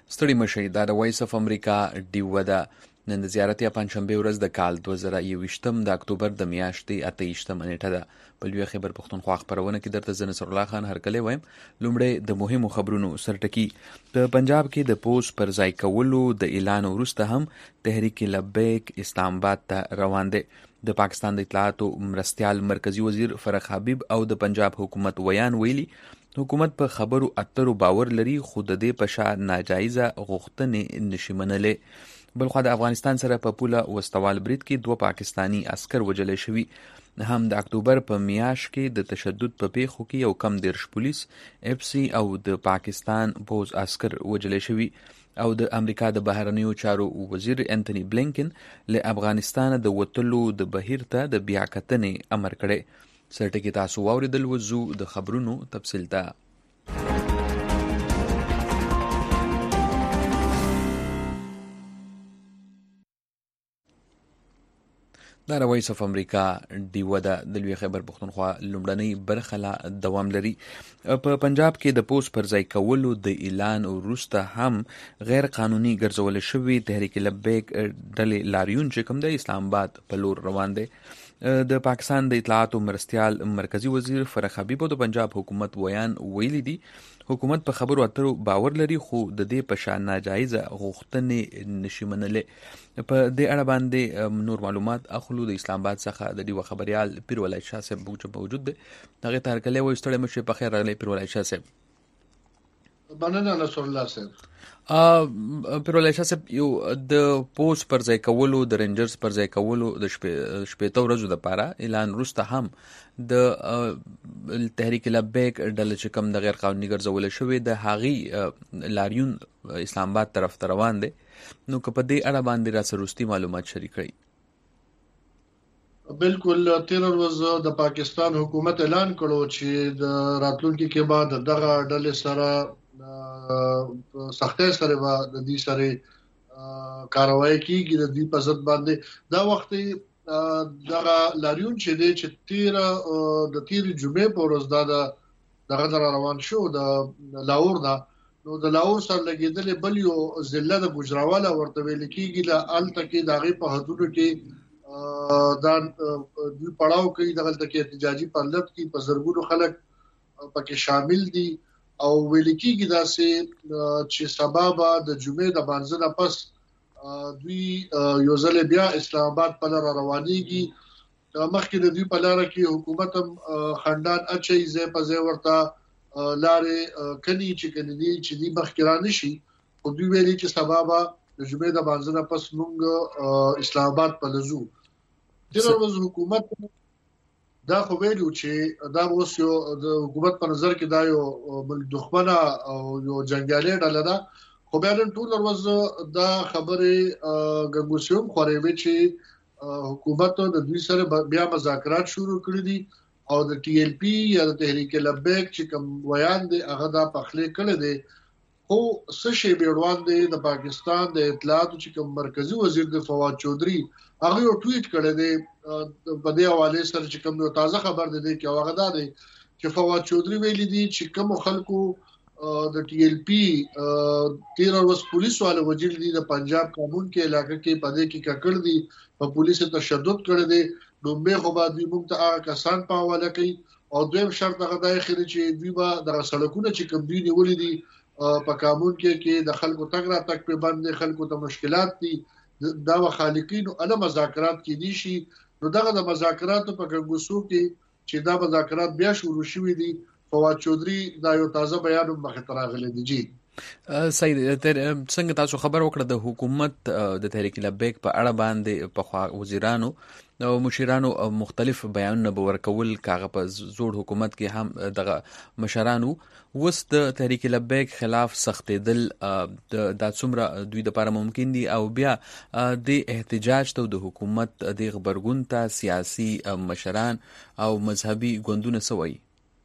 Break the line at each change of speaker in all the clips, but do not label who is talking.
ستړي مشئ دا د وایس اف امریکا ډیوه ده. نن د زیارت یا پنځشنبې ورځ د کال 2021 د اکتوبر د میاشتې 28 نیټه ده. په لوی خبر پښتونخوا خبرونه کې درته زه نصر الله خان هرکلی وایم. لومړی د مهمو خبرونو سرټکی. د پنجاب کې د پوس پر ځای کولو د اعلان وروسته هم تحریک لبیک اسلام آباد ته روان دی. د پاکستان د اطلاعاتو مرستیال مرکزی وزیر فرخ حبیب او د پنجاب حکومت ویان ویلي حکومت په خبرو اترو باور لري خو د دې په شا ناجایزه غوښتنې نشي منلې. بلخوا د افغانستان سره په پوله وستوال برید کې 2 پاکستانی عسكر وژل شوي. هم د اکتوبر په میاشت کې د تشدد په پیښو کې یو کم 10 پولیس اف سی او د پاکستان پوز عسكر وژل شوي. او د امریکا د بهرنیو چارو وزیر انټونی بلینکن له افغانستان د وټلو د بهیر ته د بیا کتنې امر کړی. سرټکی تاسو واوریدل وزو د خبرونو تفصیل ته. دا د وایس اف امریکا ډیوه ده. د لوی خبر پښتونخوا لومړنۍ برخه لا دوام لري. په پنجاب کې د پوس پر ځای کولو د اعلان وروسته هم غیر قانوني ګرځول شوی تحریک لبیک ډلې لاریون چې کوم د اسلام آباد په لور روان دی. د پاکستان د اطلاعاتو مرستیال مرکزی وزیر فرخ حبیب او د پنجاب حکومت ویان ویلي دي حکومت په خبرو اترو باور لري خو د دې په شان ناجایزه غوښتنې نشي منلې. په دې اړه باندې نور معلومات اخلو د اسلام آباد څخه د ډیوه خبريال پیر ولای شاه صاحب موجود دی. هغه ته هرکلی وایي. ستړي مشه په خیر راغلی پیر ولای شاه صاحب.
مننه نصر الله صاحب.
پیر ولای شاه صاحب یو د پوس پر ځای کولو د رینجرز پر ځای کولو د شپېته ورځو لپاره اعلان وروسته هم د تحریک لبیک ډله چې کوم د غیر قانوني ګرځول شوی د هغې لاریون اسلام آباد طرف ته روان دی. نو که په دې اړه باندې را سروستي معلومات شریک کړئ.
بالکل 13 ورځې د پاکستان حکومت اعلان کړو چې د راتلونکي کې بعد دغه ډلې سره سختۍ سره د دې سره کاروایی کیږي د دې په ضد باندې. دا وخت دغه لاریون چې دی چې د تیرې جمعې په ورځ دغه روان شو د لاهور نه. نو د لاهور سره لګیدل بل یو ضلع د ګجراواله ورته ویل کیږي د الته کې دغه په حدودو کې دا دوی پړاو کوي دغه کې احتجاجي پرلط کې په زرګونو خلک پکې شامل دي او ویل کیږي دا چې سبب د جمعې د بانځنه پس دوی یو ځل بیا اسلام آباد په لار روانيږي. مخکې د دوی په لار کې حکومت هم خندان اچي زې په زې ورته لارې کني چې کني چې دی مخکرانه شي. او دوی ویلي چې سبب د جمعې د بانځنه پس موږ اسلام آباد په لزو. د روز حکومت دا خو ویلو چې دا اوس یو د حکومت په نظر کې دا یو بل دښمنه او یو جنگیالي ډله ده. خو بیا نن ټول ورځ دا خبره ګنګوسیوم خوري چې حکومت د دوی سره بیا مذاکرات شروع کړي دي او د ټي ایل پی یا د تحریک لبیک چې کوم ویان دي هغه دا پخلې کړي دي. خو سشي بیروان دي د پاکستان د اطلاعاتو چې کوم مرکزی وزیر د فواد چودري هغه یو ټویټ کړی دی په دې حواله سره چې کوم یو تازه خبر دی چې هغه دا دی چې فواد چودري ویلي دي چې کوم خلکو د ټي ایل پی 13 ورځ پولیس والو وجل دي د پنجاب قانون کې علاقې کې پدې کې ککړ دي په پولیسو تشدد کړی دی. نو به خو باندې موږ ته هغه کسان په حواله کوي او دویم شرط هغه دی چې دوی به د سړکونو چې کوم دی نیولې دي په قانون کې د خلکو تګ را تک په باندې خلکو ته مشکلات دي دا خالقین او اله مذاکرات کې دي شي. نو دغه د مذاکراتو په ګوسو کې چې دا مذاکرات بیا شروع شوي دي. فواد چودري دا یو تازه بیان مخ ته راغلی دی. جی
سید څنګه تاسو خبر وکړه د حکومت د تحریک لبیک په اړه باندې په وزیرانو او مشیرانو مختلف بیانونه به ورکول کاغه په زوړ حکومت کې هم دغه مشرانو وس د تحریک لبیک خلاف سختېدل د څومره دوی د لپاره ممکن دي او بیا د احتجاج ته د حکومت د خبرګون ته سیاسي مشران او مذهبي ګوندونه سوي.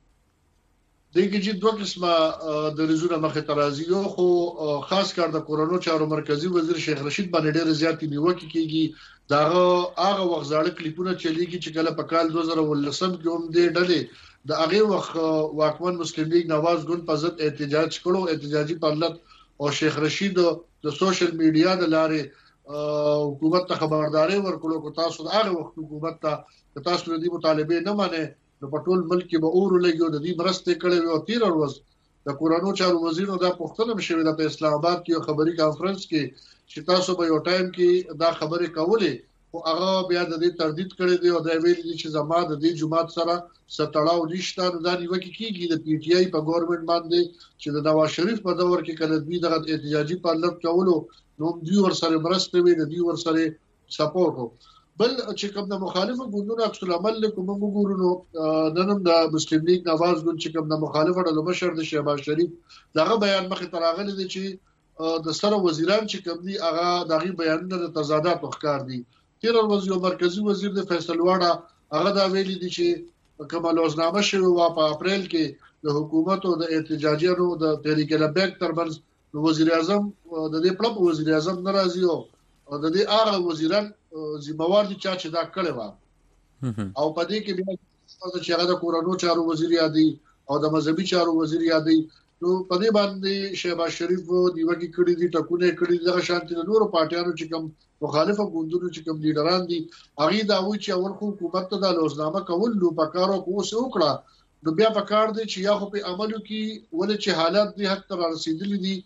دغه چې دوه قسمه د رزونه مخه ترازی یو خو خاص کار د کورونو چارو مرکزی وزیر شیخ رشید باندې ډېر زیات نیوکه کیږي. دا هغه وخت ځاړه کلیپونه چلیږي چې کله په کال 2019 کې هم د ډلې د هغه وخت واکمن مسلم لیگ نواز ګوند په ضد احتجاج کړو. احتجاجي پرلط او شیخ رشید د سوشل میډیا د لارې حکومت ته خبرداري ورکړو کو تاسو هغه وخت حکومت ته تاسو د دې مطالبه نه منئ نو په ټول ملک کې به اور لګیو د دې مرسته کړې او تیر ورځ د کورونو چارو وزیر دا پوښتنه شوې ده په اسلام آباد کې خبري کانفرنس کې چې تاسو به یو ټایم کې دا خبرې کولې او هغه بیا د دې تردید کړی دی او دا ویل دي چې زما د دې جماعت سره ستړاو نشته نو دا نیوکه کیږي د پی ټی آی په ګورنمنت باندې چې د نواز شریف په دور کې کله دوی دغه احتجاجي پارلمان کولو نو دوی ورسره مرسته وی د دوی ورسره سپورټ بل چې کوم د مخالفو ګوندونو عکس العمل کوم وګورو نن د مسلم لیگ نواز ګوند چې کوم د مخالفو ډلو مشر د شهباز شریف دغه بیان مخې تراغلي دي چې د سره وزیران چې کوم دي هغه دغه بیانونه د تضادات وښکار دي تیر ورځ یو مرکزی وزیر د فیصل واړه هغه دا ویلي دي چې کوم لوزنامه شوی و په اپریل کې د حکومت او د احتجاجیانو د تحریک لبیک ترمنځ وزیر اعظم د دې پلپ وزیر اعظم ناراضي او د دې هغه وزیران ذمہوار دي چې دا کړی و او په دې کې بیا چې هغه د کورونو چارو وزیر یادي او د مذهبي چارو وزیر یادي نو په دې باندې شهباز شریف نیوکه کړې دي ټکونه کړې دي شانتي د نورو پارټیانو چې کوم مخالفه ګوندونو چې کوم لیډران دي هغه دا وایي چې اول خو حکومت ته د لوزنامه کول نو پکارو کوڅه وکړه نو بیا پکار دي چې یا خو په عملو کې ولې چې حالات دي حق تر رسیدلې دي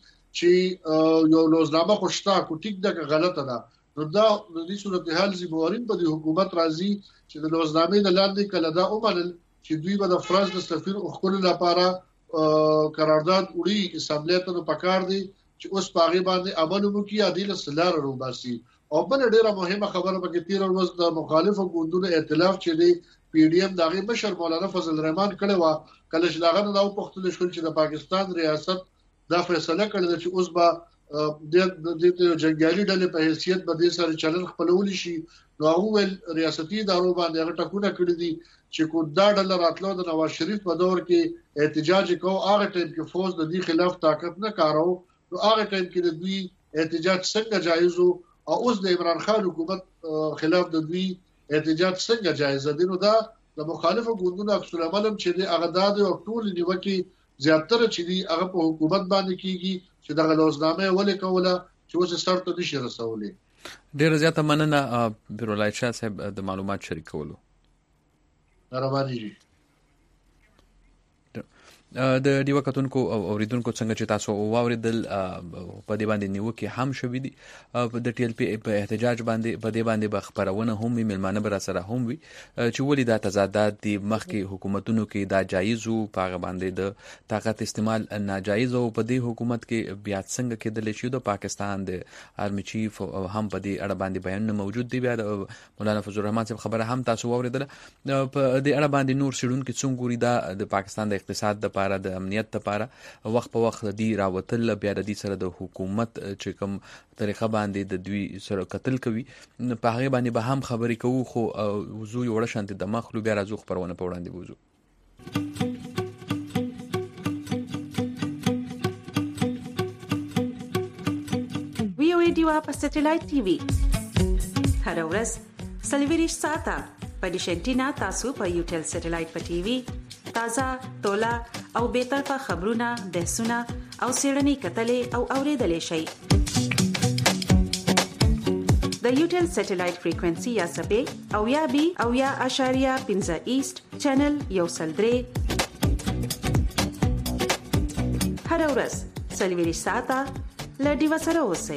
چې یو لوزنامه خوشتا کو ټیک ده غلطه ده نو دا د دې صورتحال زموارین په دې حکومت راځي چې د لوزنامې د لاندې کله دا ومنل چې دوی به د فرانس د سفیر خپل لپاره قرارداد وړي اسمبلی ته پکار دي چې اوس پاغي باندې عمل وکړي عادل سلار روباسي او بل ډیره مهمه خبره به تیر ورځ د مخالفو ګوندونو ائتلاف چې دی پی ډی ایم دغه بشر مولانا فضل الرحمن کړي وا کله چې داغه نو پختل شول چې د پاکستان ریاست دا فیصله کړل چې اوس به د جنگیالي ډلې په حیثیت به د سره چلن خپلول شي نو هغه ریاستي ادارو باندې هغه ټکونه کړی دي چې کو دا ډله راتلو د نواز شریف په دور کې احتجاج کو هغه ټیم کې فوج د دې خلاف طاقت نه کارو نو هغه ټیم کې د دوی احتجاج څنګه جایز او اوس د عمران خان حکومت خلاف د دوی احتجاج څنګه جایز دي نو دا د مخالفو ګوندونو عکس العمل چې هغه د ټول نیوکه زیاتره چې دی هغه په حکومت باندې کیږي چې دغه لوزنامه ولې کوله چې اوس سره ته نشي رسولې
ډیر زیاته مننه بیرولای شاه صاحب د معلومات شریکولو
رواني
د دیو کتونکو او اوریدونکو څنګه چې تاسو واوریدل په دې باندې نیوکه هم شوې دي د ټي ال پی په احتجاج باندې په دې باندې بخبرونه هم ملمانه بر سره هم وي چې ولې دا تضادات دي مخکې حکومتونو کې دا جایز وو په باندې د طاقت استعمال ناجایز او په دې حکومت کې بیا څنګه کېدل شي د پاکستان د آرمي چیف هم په دې اړه باندې بیان موجود دی بیا مولانا فضل الرحمن صاحب خبره هم تاسو واوریدل په دې اړه باندې نور شړون کې څنګه ګوري دا د پاکستان د اقتصاد د د امنیت لپاره وخت په وخت دی راوتل بیا د دې سره د حکومت چې کوم طریقه باندې د دوی سره قتل کوي په هغه باندې به هم خبرې کوو خو وضو یو شانتي د مخلو بیا راځو خبرونه په وړاندې وځو
وی او ډیوا په سټلایټ ټي وي هر ورځ سلویریش ساته په ډیشنټینا تاسو په یوټل سټلایټ په ټي وي تازه تولا او به طرفه خبرونه بحثونه او سیړنی کتلې او اوریدلې شي د یوټل سټلایټ فریکوئنسي یا سبې او یا بي او یا اشاریه 15 ایست چینل یو سلدري هر ورځ سلویریش ساته لډي وسره اوسئ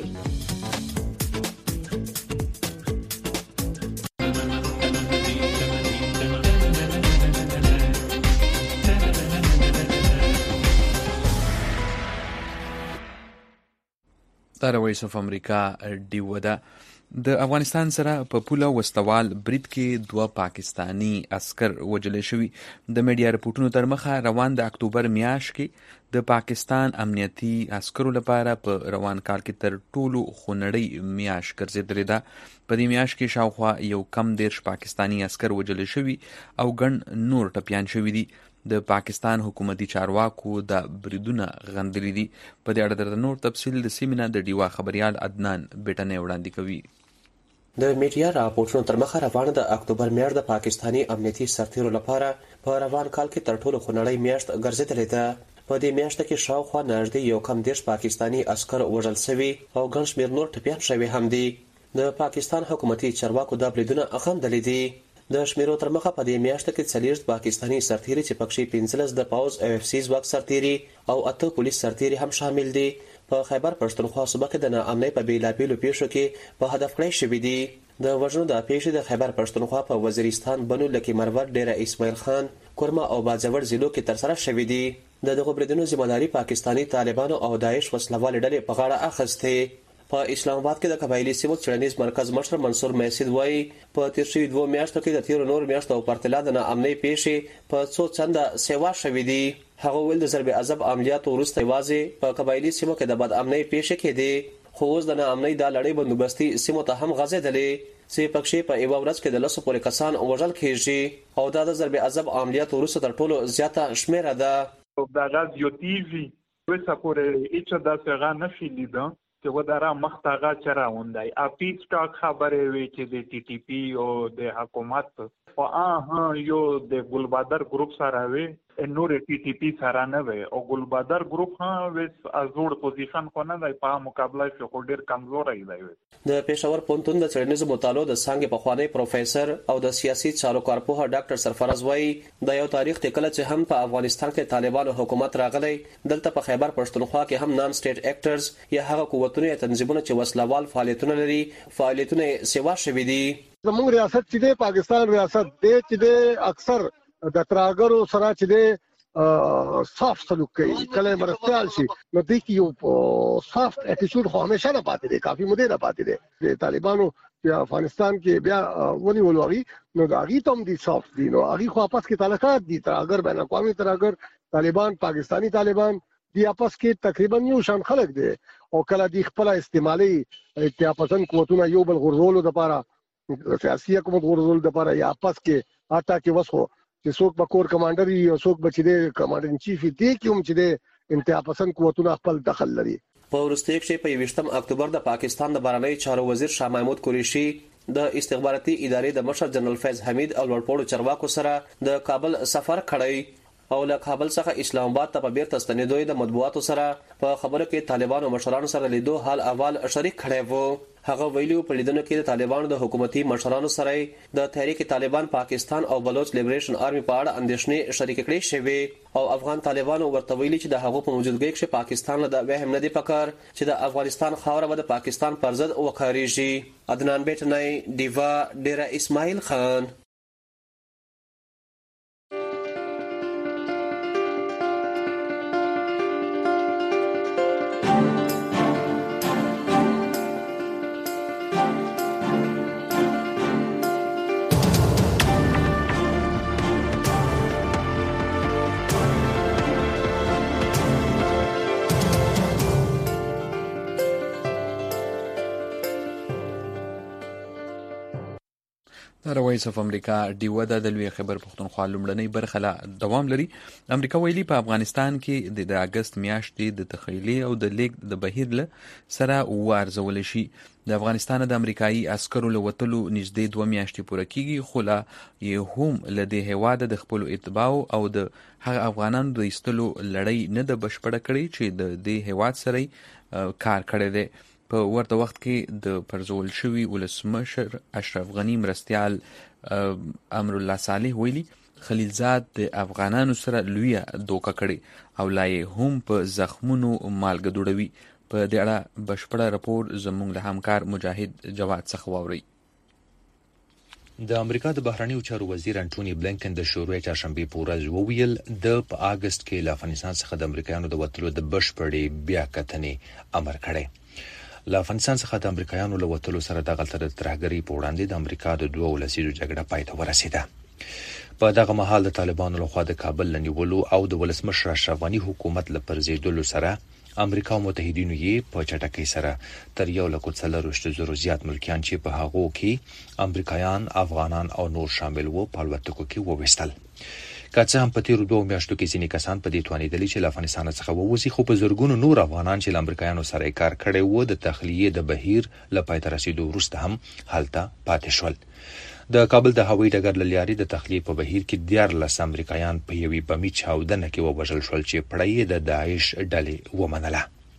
د وایس اف امریکا ډیو ده د افغانستان سره په پوله وسلوال برید کې 2 پاکستانی عسكر وژل شوي د میډیا رپورټونو تر مخه روان د اکتوبر میاشت کې د پاکستان امنیتي عسكرو لپاره په روان کال کې تر ټولو خونړی میاشت ګرځېدلې ده په دې میاشت کې شاوخوا یو کم 10 پاکستانی عسكر وژل شوي او ګڼ نور ټپيان شوي دي د پاکستان حکومتي چارواکو د بریدونه غندلي دي په دې اړه د نور تفصیل د سیمینار د ډیوا خبريال عدنان بیٹنه وړاندې کوي
د میډیا راپورټونو تر مخه روانه د اکتوبر میاشت د پاکستانی امنیتي سرتیرو لپاره په روان کال کې تر ټولو خونړی میاشت ګرځېدلې ده په دې میاشت کې شاوخوا نږدې یو کم 10 پاکستانی عسكر وژل شوي او ګڼ شمېر نور ټپیان شوي هم دي. د پاکستان حکومتي چارواکو دا بریدونه غندلي دي. د شمیرو تر مخه په دې میاشت کې 40 پاکستانی سرتیري چې پکې 15 د پاوز او اف سی ځواک سرتیري او 8 پولیس سرتیري هم شامل دي. په خیبر پښتونخوا صوبه کې د ناامنۍ په بیلابیلو پیښو کې په هدف کړی شوي دي. د وژنو د پیښې د خیبر پښتونخوا په وزیرستان بنو لکی مرور ډیره اسماعیل خان کورما او باجوړ ضلعو کې تر سره شوې دي. د دغه بریدونو ذمہداري پاکستانی طالبانو او داعش وسلوال ډلې په غاړه اخیسته. په اسلام آباد کې د قبایلی سیمو څېړنیز مرکز مشر منصور میسید وایي په تیر شوي 2 میاشتو کې د تیر نور میاشتو په پرتله د ناامنۍ پیښې په څو چنده سیوا شوې دي. هغه ویل د ضرب عذاب عملیاتو وروسته یوازې په قبایلی سیمو کې د بد امنۍ پیښې کېدې، خو اوس د ناامنۍ د لړۍ بندوبستي سیمو ته هم غځېدلې چې پکې په یو ورځ کې د 10 پورې کسان وژل کېږي او دا د ضرب عذاب عملیاتو وروسته تر ټولو زیاته شمیره ده.
د رادیوتیوي وسه پورې هیڅ داسې غا نه شي لیدل چې ودارا مختاغه چراوندای اپی سټاک خبره وی چې د ټي ټي پی او د حکومت او یو د ګلبادر ګروپ سره وی نور ټي ټي پی سره نه وی او ګلبادر ګروپ وس ازوړ پوزیشن کو نه دی په مقابله کې خو ډیر کمزور دی.
د پېښور پونتون د څېړنیزو مطالعو د څانګې پخوانی پروفیسور او د سیاسي چارو کارپوه ډاکټر سرفراز وایي د یو تاریخ ته کله چې هم په افغانستان کې طالبانو حکومت راغلی دلته په خیبر پښتونخوا کې هم نان سټیټ اکټرز یا هغه قوتونه یا تنظیمونه چې وسلوال فعالیتونه لري فعالیتونه سیوا شوي دي.
زموږ ریاست چې د پاکستان ریاست دی چې د اکثر د تراګرو سره چې د صاف سلوک کوي کله مرستيال شي نو د یو صاف اټیټیوډ خو همیشه نه پاتې دی، کافي مده نه پاتې دی. د طالبانو په افغانستان کې بیا ونی ولوري نو هغه تم دي صاف دي نو هغه خو واپس کې تعلقات دي تراګر بین اقوامي تراګر طالبان پاکستانی طالبان دی واپس کې تقریبا یو شان خلک دي او کله دی خپل استعمالي اتحادپسند قوتونه یو بل غرزولو لپاره سیاسي حکومت غرزول لپاره یا واپس کې آتا کې وسو چې څوک به کور کمانډر یو څوک به چې د کمانډر ان چیف دی کوم چې د انتهاپسند قوتونه خپل دخل لري.
په وروستي کې په 28 اکتوبر د پاکستان د بهرنی چارو وزیر شاه محمود قریشي د استخباراتي ادارې د مشر جنرال فیض حمید او لوړپوړو چارواکو سره د کابل سفر کړی او له کابل څخه اسلام آباد ته په بیرته ستنېدو د مطبوعاتو سره په خبرو کې طالبانو مشرانو سره لیدو حال احوال شریک کړی وو. هغه ویلو په لیدنو کې د طالبانو د حکومتي مشرانو سره د تحریک طالبان پاکستان او بلوچ لیبریشن آرمي په اړه اندېښنې شریک کړې شوې او افغان طالبانو ورته ویلي چې د هغو په موجودګۍ کې پاکستان له وهم نه دی پکار چې د افغانستان خاوره به د پاکستان پر ضد وکاريږي. عدنان بیٹنای دیوا ډیره اسماعیل خان.
د وایس اف امریکا ډیوه د لوی خبر پښتونخوا لومړنۍ برخه لا دوام لري. امریکا ویلي په افغانستان کې د اگست میاشتې د تخیلي او د لیک د بهیر له سره وارزول شي. د افغانستان د امریکایي عسکرو له وتلو نږدې 2 میاشتې پوره کیږي، خو لا یې هم له دې هیواده د خپل اتباع او د هغه افغانانو د ایستلو لړۍ نه د بشپړه کړي چې د دې هیواد سره کار کړی دی. په ورته وخت کې د پرزول شوي ولسمشر اشرف غنی مرستیال امر الله صالح ویلي خلیلزاد د افغانانو سره لویه دوکه کړې او لا یې هم په زخمونو مالګه دوړوي. په دې اړه بشپړه راپور زموږ له همکار مجاهد جواد څخه واورئ.
د امریکا د بهرنیو چارو وزیر انټونی بلینکن د شروع چهارشنبه په ورځ وویل د په اگست کې له افغانستان څخه د امریکایانو د وتلو د بشپړې بیا کتنې امر کړی. له افغانستان څخه د امریکایانو له وتلو سره د غلطه ترهګرۍ په وړاندې د امریکا د 2 ولسیزو جګړه پای ته ورسېده. په دغه مهال د طالبانو لخوا د کابل لنیولو او د ولسمشر اشرف غنی حکومت له پرځېدلو سره امریکا او متحدینو یې په چټکۍ سره تر 1.4 زیات ملکیان چې په هغو کې امریکایان، افغانان او نور شامل وو په الوتکو کې وویستل. که څه هم په تیرو 2 میاشتو کې ځینې کسان په دې توانېدلي چې له افغانستان څخه ووځي، خو په زرګونو نور افغانان چې له امریکایانو سره کار کړی وو د تخلیې د بهیر له پای ته رسیدو وروسته هم هلته پاتې شول. د کابل د هوایي ډګر له لارې د تخلیه په بهیر کې 14 امریکایان په یوې بمي چاودنه کې ووژل شول چې پړی د داعش ډلې ومنله.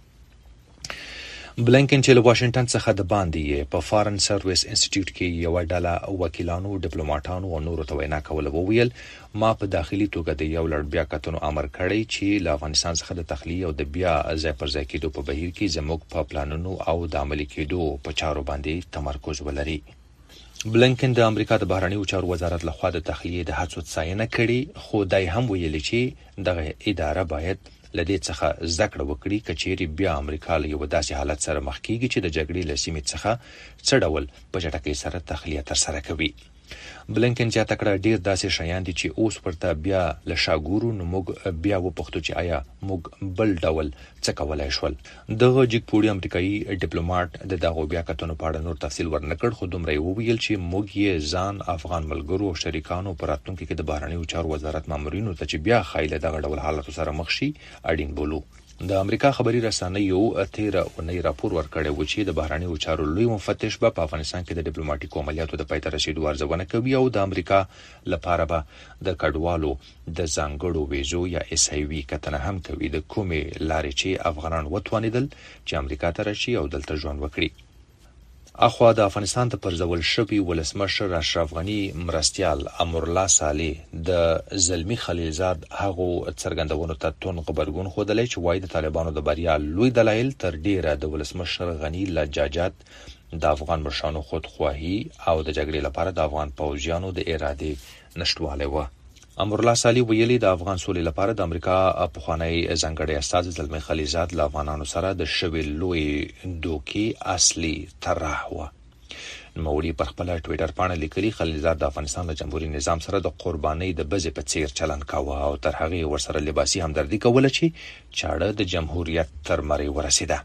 بلینکن چې له واشنگټن څخه د باندې په فارن سرویس انسټیټیوټ کې یو ډله وکیلانو، ډیپلوماټانو او نورو ته وینا کوله، وویل ما په داخلي توګه د یو لړ بیا کتنو امر کړی چې له افغانستان څخه د تخلیه او د بیا ځای پر ځای کېدو په بهیر کې زموږ په پلانونو او د عملي کېدو په چارو باندې تمرکز ولري. بلینکن د امریکا د بهرنیو چارو وزارت لخوا د تخلیه د هڅو ستاینه کړې، خو دای هم ویلي چې دغه اداره باید لدې څخه زده کړه وکړي کچېرې بیا امریکا له یو داسې حالت سره مخ کیږي چې د جګړې له سیمې څخه څه ډول په چټکۍ سره تخلیه ترسره کوي. بلینکن زیاته کړه ډیر داسې شیان دي چې اوس ورته بیا له شاګورو نو موږ بیا وپوښتو چې آیا موږ بل ډول څه کولای شول. دغه جګپوړي امریکایي ډیپلوماټ د دغه بیا کتنو په اړه نور تفصیل ورنکړ، خو دومره وویل چې موږ یې ځان افغان ملګرو او شریکانو په راتلونکي کې د بهرنیو چارو وزارت مامورینو ته چې بیا خایله دغه ډول حالت سره مخ شي اړین بولو. د امریکا خبري رسنیو 13 اونۍ راپور ورکړی و چې د بهرنیو چارو لوی مفتش په افغانستان کې د ډیپلوماټیکو عملیاتو د پای ته رسیدو ارزونه کوي او د امریکا لپاره به د کډوالو د ځانګړو ویزو یا SIV کتنه هم کوي، د کومې لارې چې افغانان وتوانیدل چې امریکا ته راشي او دلته ژوند وکړي. اخوا د افغانستان ته پرځول شوی ولسمشر اشرف غنی مرستیال امرالله صالح د زلمی خلیلزاد هغو څرګندونو ته تون غبرګون خوده چې وایي د طالبانو د بریا لوی دلایل تر ډیره د ولسمشر غنی لجاجت، د افغان مشرانو خودخواهی او د جګړې لپاره د افغان پوځیانو د اراده نشټوالی و. امرالله صالح ویلي د افغان سولې لپاره د امریکا پخوانی ځانګړی استازی زلمی خلیلزاد له افغانانو سره د شوي لوی دوکې اصلي طرح و. نوموړي پر خپل ټویټر باندې لیکلي خلیلزاد د افغانستان له جمهوریت نظام سره د قربانۍ د بزې په څیر چلند کاوه او تر هغه ورسره لباسي همدردي کوله چې چاړه د جمهوریت تر مړی ورسیده.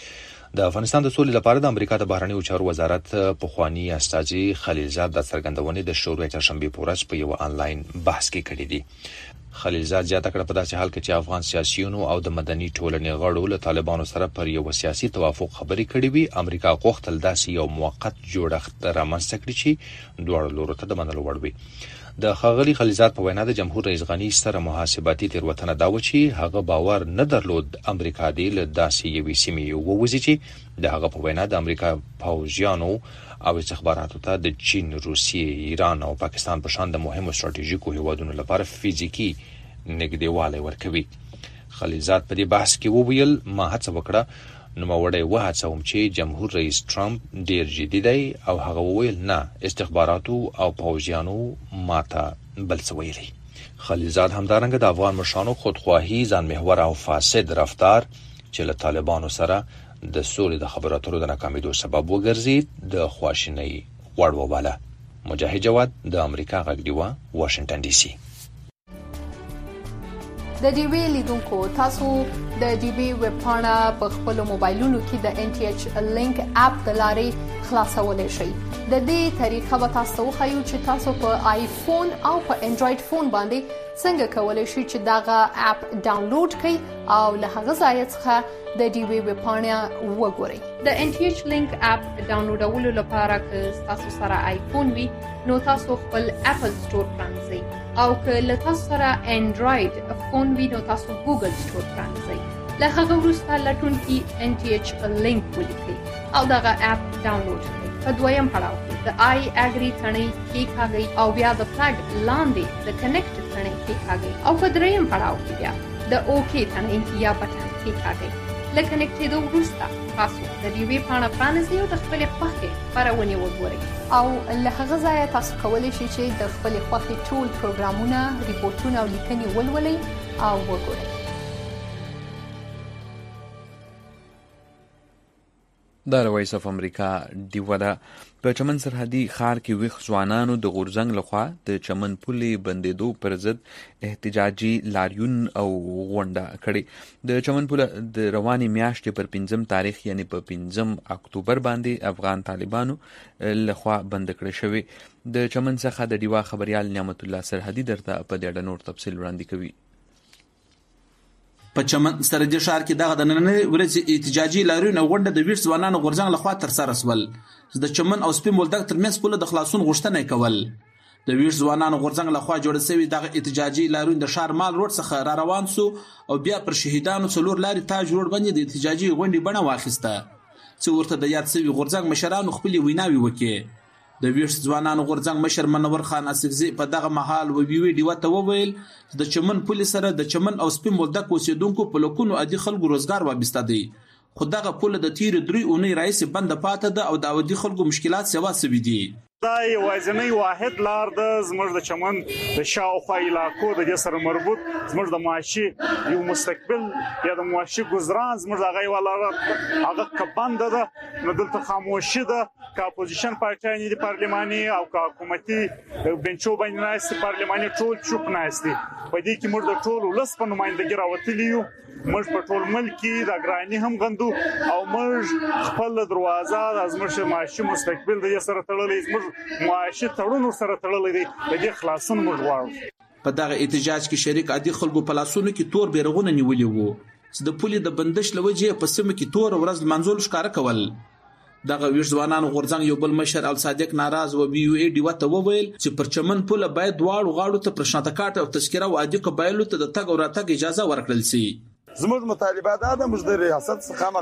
د افغانستان د سولې لپاره د امریکا د بهرنیو چارو وزارت پخوانی استازي خلیلزاد د څرګندونې د شروع چهارشنبه په ورځ په یو آنلاین بحث کې کړی دی. خلیلزاد زیاته کړه په داسې حال کې چې افغان سیاسيونو او د مدني ټولنې غړو له طالبانو سره پر یو سیاسي توافق خبرې کړې وي، امریکا غوښتل داسې یو موقت جوړښت رامنځته کړي چې دواړو لورو ته د منلو وړ وي. د ښاغلي خلیلزاد په وینا د جمهور رئیس غنی سره محاسباتي تیروتنه دا و چې هغه باور نه درلود امریکا دی له داسې یوې سیمې ووځي چې د هغه په وینا د امریکا پوځیانو او استخباراتو ته د چین، روسیې، ایران او پاکستان په شان د مهمو ستراتیژیکو هیوادونو لپاره فزیکی نږدېوالی ورکوي. خلیلزاد په دې بحث کې وویل ما هڅه وکړه نوموړی وهڅوم چې جمهور رئیس ټرمپ ډیر جدي دی او هغه وویل نه استخباراتو او پوځیانو ماته بل څه ویلي. خلیلزاد همدارنګه د افغان مشرانو خودخواهی، ځان محور او فاسد رفتار چې له طالبانو سره د سولې د خبرو اترو د ناکامېدو سبب وګرځید د خواشینۍ وړ وباله. مجاهد جواد د امریکا غږ ډیوه، واشنگټن DC.
د ډیوی لیدونکو تاسو د ډیوی ویب پاڼه په خپل موبایلونو کې د NTH لینک اپ د لارې خلاصولای شئ. د دې طریقه به تاسو خو چې تاسو په آیفون او په انډراید فون باندې څنګه کولای شئ چې دغه اپ ډاونلوډ کړئ او له هغه ځای څخه د ډیوی ویب پاڼه وګورئ. د NTH لینک اپ ډاونلوډولو لپاره که تاسو سره آیفون وي نو تاسو خپل اپل سٹور پرانځئ او که له تاسو سره انډراید فون وي نو تاسو ګوګل سٹور پرانځئ. له هغه وروسته لټون کې NTH لینک ولیکئ او دغه اپ ډاونلوډ کړئ. په دویم پړاو کې د آی اګری تڼۍ کېکاږئ او بیا د فلګ لاندې د کنیکټ تڼۍ کېکاږئ او په دریم پړاو کې بیا د اوکې تڼۍ یا بټن کېکاږئ. له کنیکټېدو وروسته تاسو د ډیوی پاڼه پرانیزئ او د خپلې خوښې خپرونې وګورئ او له هغه ځایه تاسو کولی شئ چې د خپلې خوښې ټول پروګرامونه، ریپورټونه او لیکنې ولولئ او وګورئ.
د وایس اف امریکا ډیوه ده. په چمن سرحدي ښار کې ویښ ځوانانو د غورځنګ لخوا د چمن پولې بندېدو پر ضد احتجاجي لاریون او غونډه کړې. د چمن پوله د روانې میاشتې پر 5 تاریخ یعنی په 5 اکتوبر باندې افغان طالبانو لخوا بند کړې شوې. د چمن څخه د ډیوه خبريال نعمت الله سرحدي درته په دې اړه نور تفصیل وړاندې کوي.
په چمن سرحدي ښار کې دغه د نننۍ ورځې احتجاجي لاریون او غونډه د ویښ ځوانانو غورځنګ لخوا ترسره شول. د چمن او سپین بولدک ترمنځ پوله د خلاصون غوښتنه کول. د ویښ ځوانانو غورځنګ لخوا جوړه شوې دغه احتجاجي لاریون د ښار مال روډ څخه را روان سو او بیا پر شهیدانو څلور لارې تاج روډ باندې د احتجاجي غونډې بڼه واخیسته چې ورته د یاد شوي غورځنګ مشرانو خپلې ویناوې وکړې. د ویښ ځوانانو غورځنګ مشر منور خان اسکزي په دغه مهال ډیوه ته وویل چې د چمن پولې سره د چمن او سپین بولدک اوسېدونکو په لکونو عادي خلکو روزګار وابسته دی، خو دغه پوله د تیرې 3 اونۍ راهیسې بنده پاتې ده او د عادي خلکو مشکلات سوا سوي دي.
دا یوازینی واحد لار ده زموږ د چمن د شاوخوا علاقو د دې سره مربوط زموږ د معاشي یو مستقبل یا د معاشي گزاران زموږ هغه ولا هغه کبند ده. نو دلته خاموشي ده که اپوزیشن پارټیان دي پارلماني او که حکومتي بنچو باندې ناست پارلماني ټول چوپ ناست دي. په دې کې موږ د ټول ولس په نمائندګي راوتلي یو. موږ په ټول ملک کې د ګرانی هم غندو او موږ خپل دروازه د زموږ معاشي مستقبل د سره تړلې زموږ معاشي تړونو سره تړلې دي د دې خلاصون موږ غواړو.
په دغه احتجاج کې شریک عادي خلکو په لاسونو کې تور بیرغونه نیولي وو چې د پولې د بندش لوجې په سیمه کې تور ورځ منځول ښکارا کول. دغه ویښ ځوانانو غورځنګ یو بل مشر الصادق ناراض و ډیوه ته وویل چې پر چمن پوله باید دواړو غاړو ته پرشناته کارت او تذکره او عادي قبایلو ته د تګ او راتګ اجازه ورکړل شي.
زموږ مطالبه ده موږ د ریاست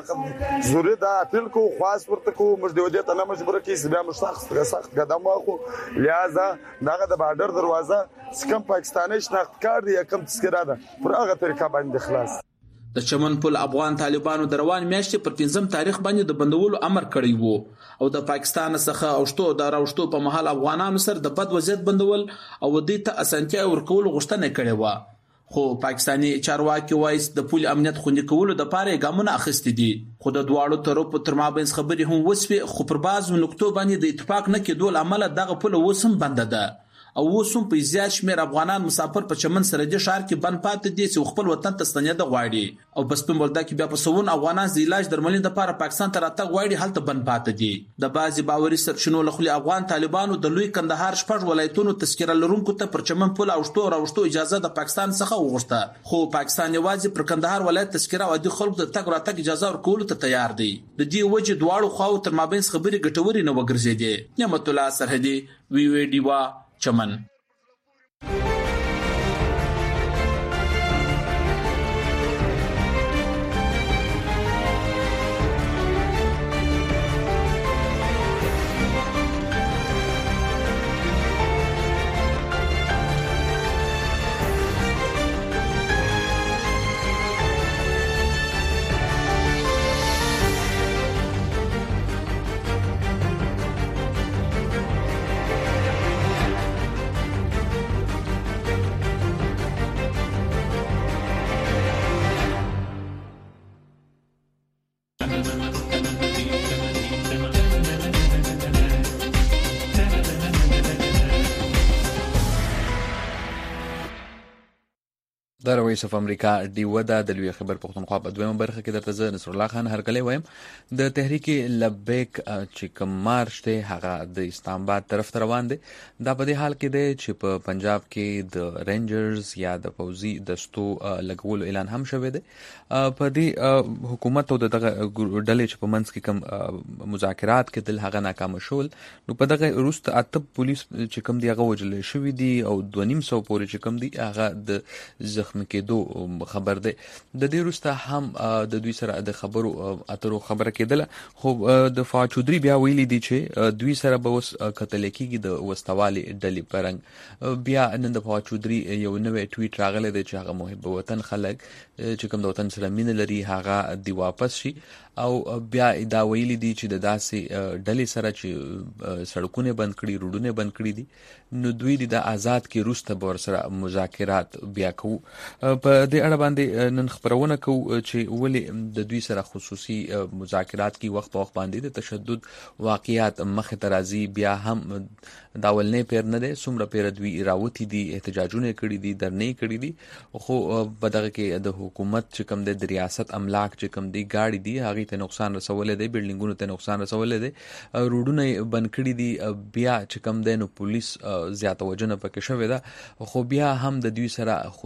څخه ضروري ده اپیل کو خاص ورته کو موږ د ودې ته نه مجبور کیږي بیا موږ سخت قدم واخو. لہذا دغه د بارډر دروازه سکم پاکستاني شناخت کارت یا کم تذکره ده پر هغه طریقه باندې خلاص.
د چمن پل افغان طالبانو د روان میاشتې پر 5 تاریخ باندې د بندولو امر کړی وو او د پاکستان څخه اوشتو د راوشتو په محل افغانانو سره د بد وضعیت بندول او دې ته اسانتیا ورکول غوښتنه کړې و. خو پاکستاني چارواکي وایي د پول امنیت خوندي کولو د پاره ګامونه اخیستي دي. خو د دواړو طرفو ترمنځ خبرې هم وسوي خو پر بعضو نقطو باندې د اتفاق نه کېدو لامل دغه پول وسم بنده ده او وسم په زیات شمیر افغانان مسافر په چمن سرحدي ښار کې بند پاتې دي چې خپل وطن ته ستنېده غواړي او په سپین بولدک کې بیا په سوون افغانان د علاج درملنې لپاره پاکستان ته راتګ غواړي هلته بند پاتې دي. د بعضي باوري سرچینو له خوا افغان طالبانو د لوی کندهار شپږ ولایتونو تذکره لرونکو ته پر چمن پول اوشتو راوشتو اجازه د پاکستان څخه وغوښته، خو پاکستان یوازې پر کندهار ولایت تذکره او د خلکو د تګ راتګ اجازه ورکول ته تیار دی. د دې وجه دواړو خواو ترمنځ خبرې ګټورې نه وګرځېدې. نعمت الله سرحدي ډیوه چمن.
د وایس اف امریکا ډیوه د لوی خبر پښتونخوا په دویمه برخه کې درته زه نصر الله خان هرکلی وایم. د تحریک لبیک چې کوم مارش دی هغه د اسلام آباد طرف ته روان دی. دا په دې حال کې دی چې په پنجاب کې د رینجرز یا د پوځي دستو لګولو اعلان هم شوی دی. په دې حکومت او دغه ډلې چې په منځ کې کوم مذاکرات کېدل هغه ناکام شول. نو په دغه وروسته اته پولیس چې کوم دی هغه وژل شوي دي او 250 پورې چې کوم دی هغه د زخمی کېدو خبر دی. د دې وروسته هم د دوی سره د خبرو اترو خبره کېدله، خو د فواد چودري بیا ویلي دي چې دوی سره به اوس کتل کېږي د وسوالي ډلې پرنګ. بیا نن د فواد چودري یو نوې ټویټ راغلی دی چې هغه محب وطن خلک چې کوم د وطن سره مینه لري هغه دی واپس شي او بیا دا ویلي دي چې د داسې ډلې سره چې سړکونه بند کړي روډونه بند کړي دي نو دوی د آزاد کې وروسته به ورسره مذاکرات بیا کوو. په دې اړه باندې نن خبرونه کوو چې ولې د دوی سره خصوصي مذاکرات کې وخت په وخت باندې د تشدد واقعیات مخې ته راځي. بیا هم دا ولنې پیر نه دی څومره پیر دوی راوتی دي احتجاجونه کړي دي درنې کړي دي، خو په دغه کې د حکومت چې کوم د ریاست املاک چې کوم دی گاډي دي هغه ته نقصان رسولې دی، بلډینګونو ته نقصان رسولې دی، روډونه بند کړي دي. بیا چې کوم دی نو پولیس زیاته وجنه پکې شوې ده، خو بیا هم د دوی سره خصوصي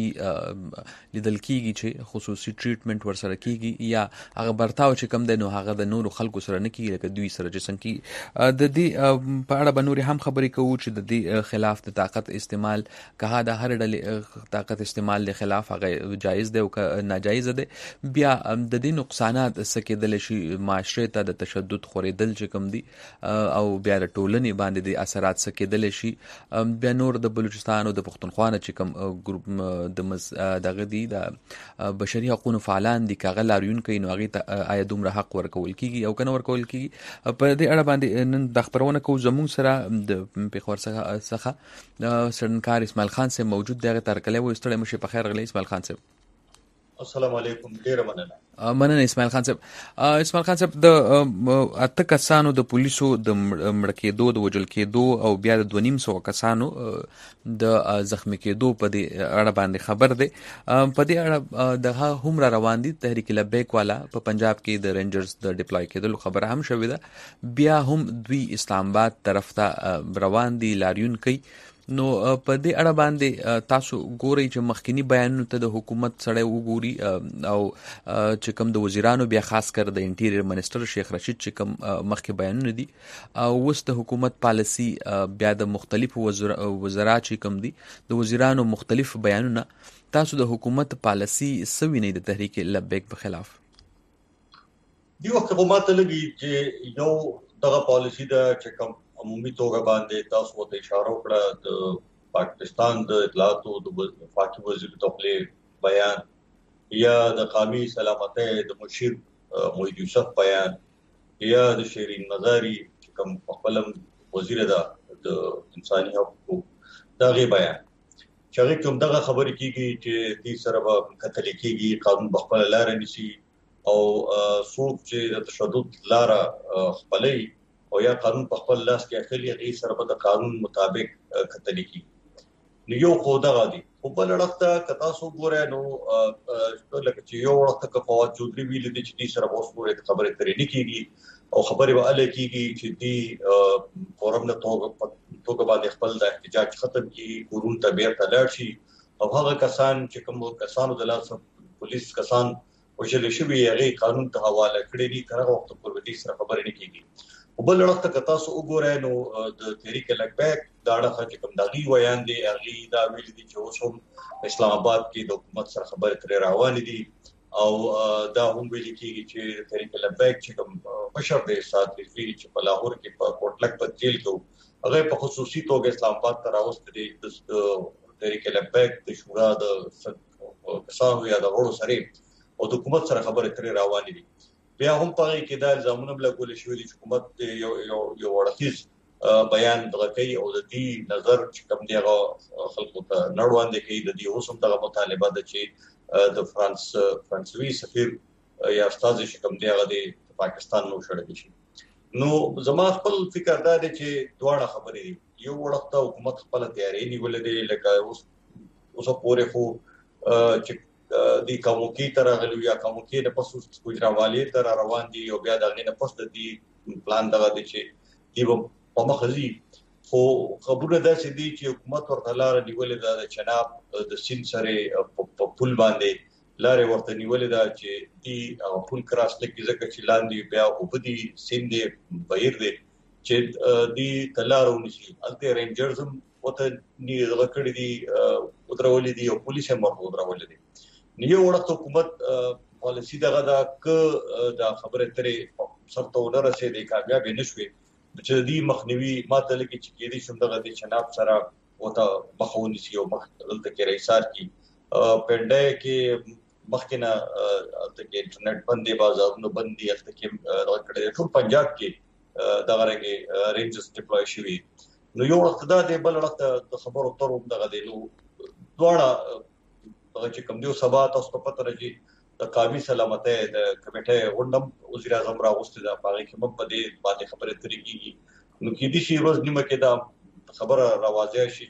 خصوصي لیدل کیږي چې خصوصي ټریټمنټ ورسره کیږي یا هغه برتاو چې کم دی نو هغه د نورو خلکو سره نه کیږي لکه دوی سره چې څنګه کی د دې په اړه به نورې هم خبرې کوو چې د دې خلاف د طاقت استعمال که د هر ډلې طاقت استعمال له خلاف هغه جایز دی او که ناجایز دی بیا د دې نقصانات څه کېدلی شي معاشرې ته د تشدد خورېدل چې کوم دي او بیا د ټولنې باندې د اثرات څه کېدلی شي بیا نور د بلوچستان او د پښتونخوا نه چې کوم ګروپ دغه دي د بشري حقوقو فعالان دي که هغه لاریون کوي نو هغې ته آیا دومره حق ورکول کېږي او که نه ورکول کېږي په دې اړه باندې نن د خپرونه کوو زموږ سره د پېښور څخه سرنکار اسماعیل خان صاحب موجود دی هغې ته هرکلی وایو ستړی مه شئ په خیر غلی اسماعیل خان صاحب
السلام علیکم ډیره
مننه اسماعیل خان صاحب د 8 کسانو د پولیسو د مړ کېدو د وژل کېدو او بیا د 250 کسانو د زخمی کېدو په دې اړه باندې خبر دی په دې اړه دغه هم را روان دي تحریک لبیک والا په پنجاب کې د رینجرز د ډیپلای کېدلو خبره هم شوې ده بیا هم دوی اسلام آباد طرف ته روان دي لاریون کوي نو په دې اړه باندې تاسو ګورئ چې مخکینی بیانونو ته د حکومت سره وګوري او چې کوم د وزیرانو بیا خاص کر د انټیریر منسٹر شیخ رشید چې کوم مخکې بیانونه دي او اوس د حکومت پالیسی بیا د مختلفو وزرا چې کوم دي د وزیرانو مختلف بیانونه تاسو د حکومت پالیسی څه وینئ د تحریک لبیک په خلاف
دی وخت په ماته لګي چې یو دغه پالیسی د چې کوم عمومي توګه باندې تاسو ته اشاره وکړه د پاکستان د اطلاعاتو د وفاقي وزیر داخلي بیان یا د قومي سلامتۍ د مشیر موحد یوسف بیان یا د شیرین مزاری چې کوم خپل وزیر د انساني حقوقو دغه بیان چې هغه کوم دغه خبرې کیږي چې دې سره به قتل کیږي قانون بخپل لار نشي او څوک چې د تشدد لار خپلې او یا قانون په خپل لاس کې اخلي هغه سره به د قانون مطابق قتل کیږي نو یو خو دغه دي په بل اړه ته تاسو ګورئ نو لکه چې یو وخت کې فواد چودري ویل دي چې دې سره اوس پورې خبرې ترې نه کیږي او خبرې به اله کیږي چې دې فورم نه توګه باندې خپل د احتجاج ختم کیږي قانون ته بیرته لاړ شي او هغه کسان چې کوم کسانو د لاس پولیس کسان وشل شوی هغه قانون ته حواله کړی دي هغه وخت پر دې سره خبرې نه کیږي وبل وخت که تاسو وګورئ نو د تحریک لبیک دا اړه چې کوم دغه ویان دي هغه دا ویل دي چې اوس هم اسلام آباد کې د حکومت سره خبرې ترې روان دي او دا هم ویل کېږي چې تحریک لبیک چې کوم مشر دی سات رضوی چې په لاهور کې په کوټلک په جیل کې هغه په خصوصي توګه اسلام آباد ته راوست دي د تحریک لبیک د شورا د کسانو یا د وړو سره او د حکومت سره خبرې ترې روان دي بیا هم په کې دا الزامونه بل کول شوی دي چې حکومت یو وړاندیز بیان دغه او د دې نظر چې کوم دی هغه خلکو ته نړوان دي کې د دې اوسم دغه مطالبه ده چې د فرانسوي سفیر یا استاد چې کوم دی هغه د پاکستان نو شړل شي نو زما خپل فکر دا دی چې دواړه خبرې دي یو وخت حکومت خپل تیاری نیولې دي لکه اوس پورې خو چې دی کومکی تر غلو یا کومکی د پسوس ګجراوالي تر روان دي او بیا دغه نه پښت دي پلان دغه دي چې دی په مخزي خو خبره ده چې دی چې حکومت ورته لار نیولې ده چناب د سین سره په پل باندې لار ورته نیولې ده چې دی پل کراس لکه ځکه چې لاندې بیا په دې سین دی بهیر دی چې دی تلارو نشي الته رینجرز وته نی غکړې دي ودرولې دي او پولیس هم ودرولې دي نیو وخت حکومت پالیسی دغه دا خبره ترې سرته ورسې د کامیاب نشوي چې دی مخنیوي ماته لکه چې کېدی شم دغه د چناب سره وته بخونی سی او مخدلته کې رئیسار کی پنده کې مخکنه ته کې انټرنیټ باندې بازارونه باندې الته کې راکړې ټول پنجاب کې دغه رنګ رینجز ډیپلوي شوی نو یو وخت دا د بل وخت د خبرو تروم دغه دی نو دواړه چې کوم دیو سبا تاسو په پته راځي د قومي سلامتۍ د کمیټې غونډم وزیر اعظم راغوستي دا پاره کې مې په دې باندې خبرې ترې کیږي نو کې دي شی ورځ نیمه کې دا خبره راوځي شي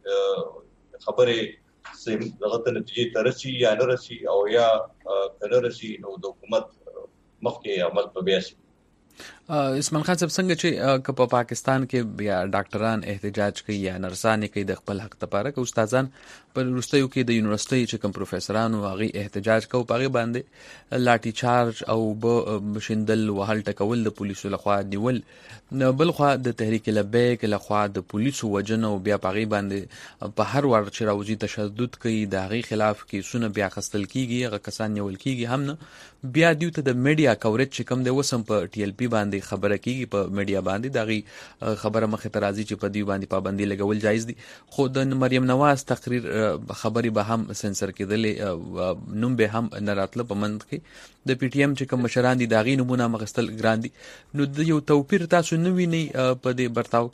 چې خبره سیم دغه نتیجې ترسي یا نه رسي او یا کنه رسي نو د حکومت مخکې عمل په بیاسي
اسمان خان صاحب څنګه چې په پاکستان کې یا ډاکټران احتجاج کوي یا نرسان کوي د خپل حق لپاره که استادان په وروستیو کې د یونیورسيټي چې کوم پروفیسورانو هغه احتجاج کوي په هغه باندې لاټي چارج او بشندل وهل ټکول د پولیسو لخوا نیول بل خو د تحریک لبیک لخوا د پولیسو وجنه او بیا په هغه باندې په هر ور چې راوځي تشدد کوي د هغه خلاف کیسونه بیا خستل کیږي هغه کسان نیول کیږي هم نه بیا دیوته د میډیا کوریج چې کوم دی وسم په ټي ال پی باندې خبره کیږي په میډیا باندې دغه خبره مخه ترازی چې په دی باندې پابندي لګول جایز دي خو د مریم نواز تقریر خبري به هم سنسر کېدل نوم به هم نراتله په مند کې د پی ټی ایم چې کوم مشران دي داغي نمونه مغستل ګران دي نو د یو توپیر تاسو نه ویني په دې برتاو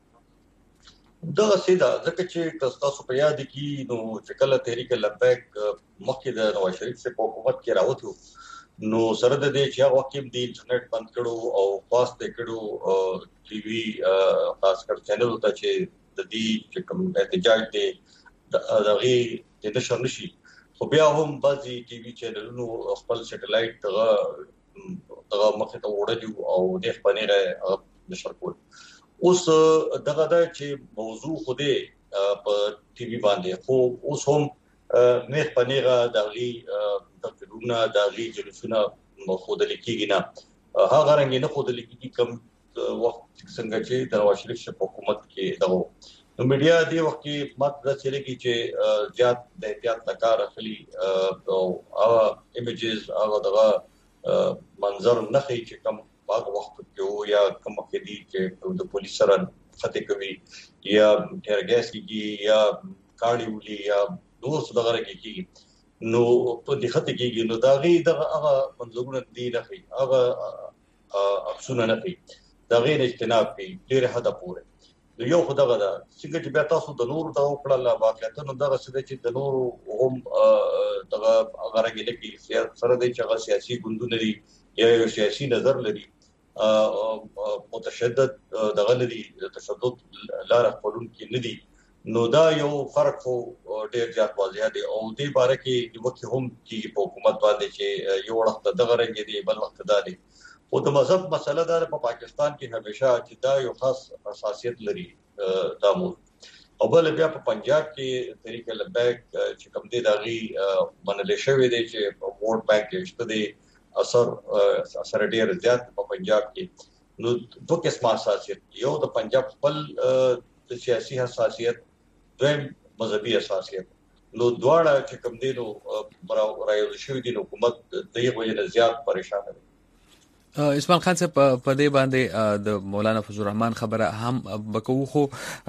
کې
دا سیدا ځکه چې تاسو په یاد کې نو چې کله تحریک لبیک مخکې د نواز شریف څخه په حکومت کې راوته نو سره د دې چې هغه وخت د انټرنیټ بند کړو او خاص ته کړو ټي وي خاص کر چینل ته چې د دې چې کوم احتجاج دی دغه د نشر نشي خو بیا هم بعضي ټي وي چینلونو خپل سټلایټ دغه مخه ته وړل او د خپلې نشر کول اوس دغه د چې موضوع خوده په ټي وي باندې خو اوس هم نه پنیغه دغلی تقریرونه دغلی جلسونه خودل کیږي نه هغه رنګ نه خودل کیږي کم وخت څنګه چې د نواز شریف په حکومت کې دغه نو میډیا دی وخت کې ماته څه لګي چې زیات د احتیاط لپاره خلی او ایمیجز هغه دغه منظر نه خي چې کم هغه وخت کې یا کوم کې دي چې د پولیس سره خطه کوي یا ټرګاس کیږي یا کاړي ولي یا دوست دغه کې نو په دې خطه کې نو داغي دغه منځونه دي نه خي هغه اکسونه نه خي دغه اجتناب کوي ډیر حد پورې یو خدغه دا څنګه چې بیا تاسو د نور د وکړه واقعیت نو دغه څه چې د نور هم دغه هغه راګل کې سره د چغه سیاسي ګوندونه لري یا یو سیاسي نظر لري متشدد دغه لري تشدد لار خپلون کې ندي نو دا یو فرق خو ډیر زیات واضح دی او دې باره کې وکه هم چې په حکومت باندې چې یو وخت دغه رنګ دی بل وخت دا دی او د مذهب مسله دا په پاکستان کې همیشه چې دا یو خاص حساسیت لري دا مو او بل بیا په پنجاب کې تحریک لبیک چې کوم دی داغي منل شوی دی چې ووټ بانک شته دی اثر ډیر زیات په پنجاب کې نو دوه قسمه حساسیت یو د پنجاب خپل سیاسي حساسیت دویم مذهبي حساسیت نو دواړه چې کوم دي نو رايو شوی دي حکومت دغه وجه زیات پریشان دي
اسمان خان صاحب په دې باندې د مولانا فضل الرحمن خبره هم بکوه خو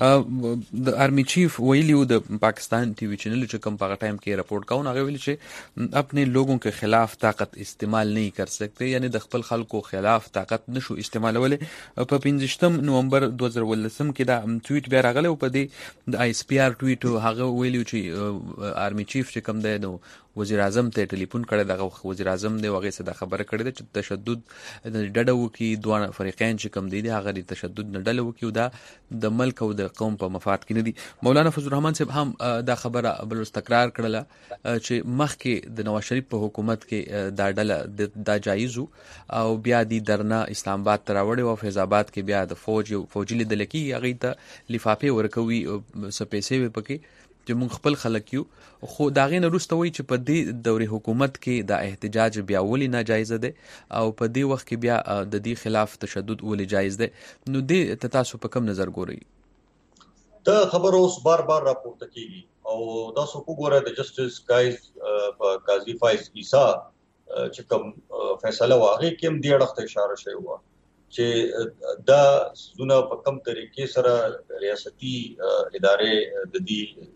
د آرمی چیف ویلیو د پاکستان ٹی وی چینل چې کوم په ټایم کې رپورٹ کاون هغه ویل چې اپنے لوگوں کے خلاف طاقت استعمال نہیں کر سکتے یعنی د خپل خلکو خلاف طاقت نشو استعمالولې په 15 نومبر 2018 کې دا ټویټ بیا راغلی او په دې د آی اس پی آر ټویټ هغه ویلیو چې آرمی چیف چې کوم دی نو وزیر اعظم ته ټلیفون کړی دغه وزیر اعظم دی وغه څه د خبره کړې ده چې تشدد ډډه وکي دوه فریقین چې کم دي هغه د تشدد نه ډله وکي او دا د ملک او د قوم په مفاد کې نه دي مولانا فضل الرحمن صاحب هم دا خبره بل تکرار کړله چې مخکې د نواز شریف په حکومت کې دا ډله دا جایز او بیا د درنا اسلام آباد ته راوړی او فیض آباد کې بیا د فوجي لیدل کی هغه ته لفافه ورکوي سپېسې پکې چې موږ خپل خلک یو خو دا غي نه روستوي چې په دې دوري حکومت کې د احتجاج بیا ولې ناجایز ده او په دې وخت کې بیا د دې خلاف تشدد ولې جایز ده نو دې تاسو په کوم نظر ګورئ
دا خبر اوس بار راپورته کیږي او دا څه وګوره د جسټس قاضي فایز عیسی چې کوم فیصله واغې کوم دی اړخ اشاره شوی و چې دا زونه په کوم طریقې سره ریاستي ادارې د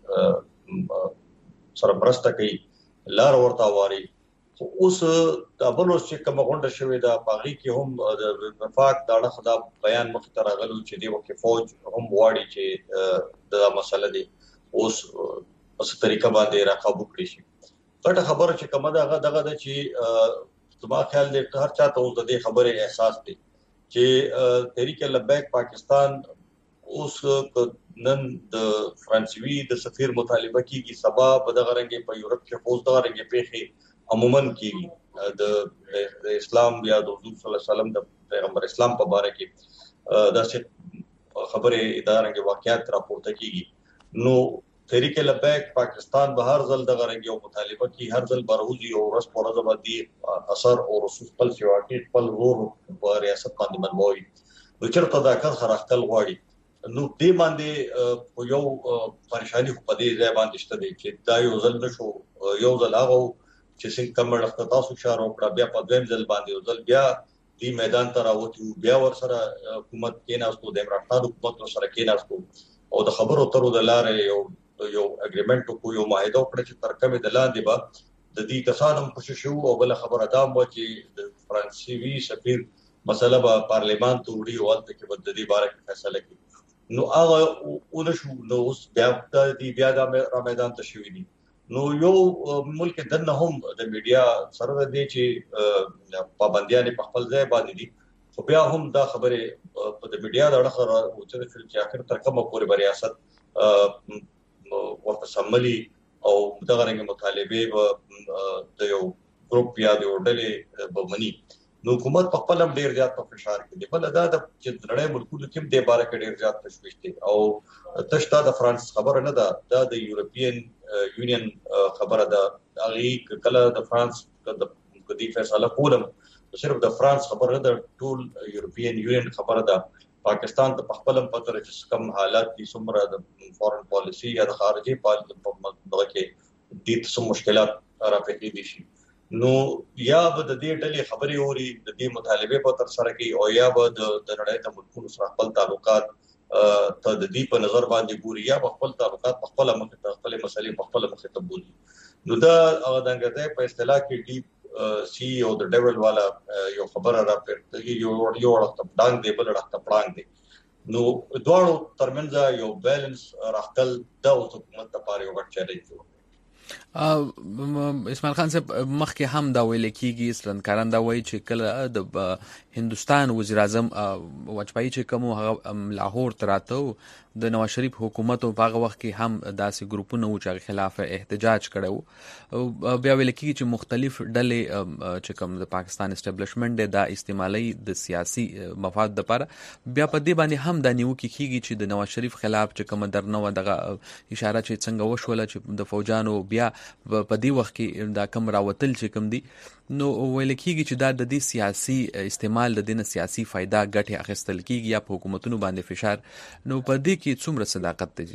دې سره مرسته کوي لار ورته واري اوس د بلوس چې کوم غونډه شوې ده باغی کې هم د وفاق د اړخ دا بیان مخ ته راغلو چې دی وکي فوج هم واړي چې دا مسله دی اوس په طریقه باندې راقابو کړی شي ټاټه خبره چې کومه دغه د چې زما خیال دی هر چا ته د دې خبره احساس دی چې تحریک لبیک پاکستان اوس نن د فرانسوي د سفیر مطالبه کیږي سبا په دغه رنګ په یورپ کې فوج دغه رنګ پیخي عموما کیږي د اسلام یا د حضور صلی الله علیه وسلم د پیغمبر اسلام په باره کې داسې خبره ادارنګ واقعیت راپورته کیږي نو تحریک لبیک پاکستان به هر ځل دغه رنګ یو مطالبه کی هر ځل بروزي او رس پورزه باندې اثر او رسوس خپل سیواکي خپل زور په ریاست باندې منوي نو چرته دا کار خراختل غواړي نو دې باندې یو پریشانی په دې ځای باندې شته دي چې دا یو ځل نشو یو ځل هغه چې څنګه کومه تاسو اشاره وکړه بیا په دویم ځل باندې یو ځل بیا دې میدان ته راوتی بیا ور سره حکومت کې ناستو د اماراتو حکومت سره کې ناستو او د خبرو ترو د لارې یو اګریمنت کو یو معاهده وکړه چې تر کومه د لاندې به د دې کسانو کوشش شو او بل خبره دا مو چې د فرانسوي سفیر مسله په پارلیمان ته وړي او د کې د دې باره کې فیصله کړي نو هغه ونشو نو اوس بیا د دې بیا د میدان ته شوې دي نو یو ملک دنه هم د میډیا سره د دې چې پابندیان په خپل ځای باندې دي خو بیا هم دا خبره په د میډیا د اړخ راوځي چې اخر تر کومه پورې ریاست ورته سملي او دغه رنګ مطالبه د یو ګروپ یا د ډلې بمني نو حکومت په خپل ډیر زیات په فشار کې دی بل دا د چې نړۍ ملکونو کې د باره کې ډیر زیات تشویش دي او تشتا د فرانس خبره نه ده د یورپین یونین خبره ده هغه کله د فرانس د دې فیصله کولم صرف د فرانس خبره نه ده ټول یورپین یونین خبره ده پاکستان ته خپل په تر چې کم حالات دي څومره د فورن پالیسی یا د خارجي پالیسی په مدغه کې د څه مشکلات راپېښې دي شي نو یا به د دې ډلې خبرې اوري د دې مطالبه په تر سره کې او یا به د نړۍ د ملکونو سره خپل تعلقات ته د دې په نظر باندې ګوري یا خپل تعلقات په خپل مخ ته خپل مسلې په خپل مخ ته بولي نو دا دغه په اصطلاح کې ډیپ سی او د ډیول والا یو خبره راپېښه یو وخت ډانګ دی بل وخت پړانګ دی نو دوه ترمنځ یو بیلانس راخل د حکومت لپاره یو غټ چیلنج دی
اسماعیل خان صاحب مخکې هم دا ویل کېږي سرنکاران دا وایي چې کله د هندستان وزیر اعظم واجپايي چې کوم هغه لاهور ته راته د نواز شریف حکومت په هغه وخت کې هم داسې ګروپونه و چې خلاف احتجاج کړو بیا ویل کېږي چې مختلف ډلې چې کوم د پاکستان اسټابلیشمنت دا استعمالي د سیاسي مفاد لپاره بیا په دې باندې هم دا نیو کېږي چې د نواز شریف خلاف چې کوم درنه دغه اشاره چې څنګه وشول چې د فوجانو بیا په دې وخت کې دا کم راوتل چې کم دي نو ویل کېږي چې دا د دې سیاسي استعمال د دې سیاسي فائدہ ګټه اخیستل کېږي یا په حکومتونو باندې فشار نو په دې کې څومره صداقت دی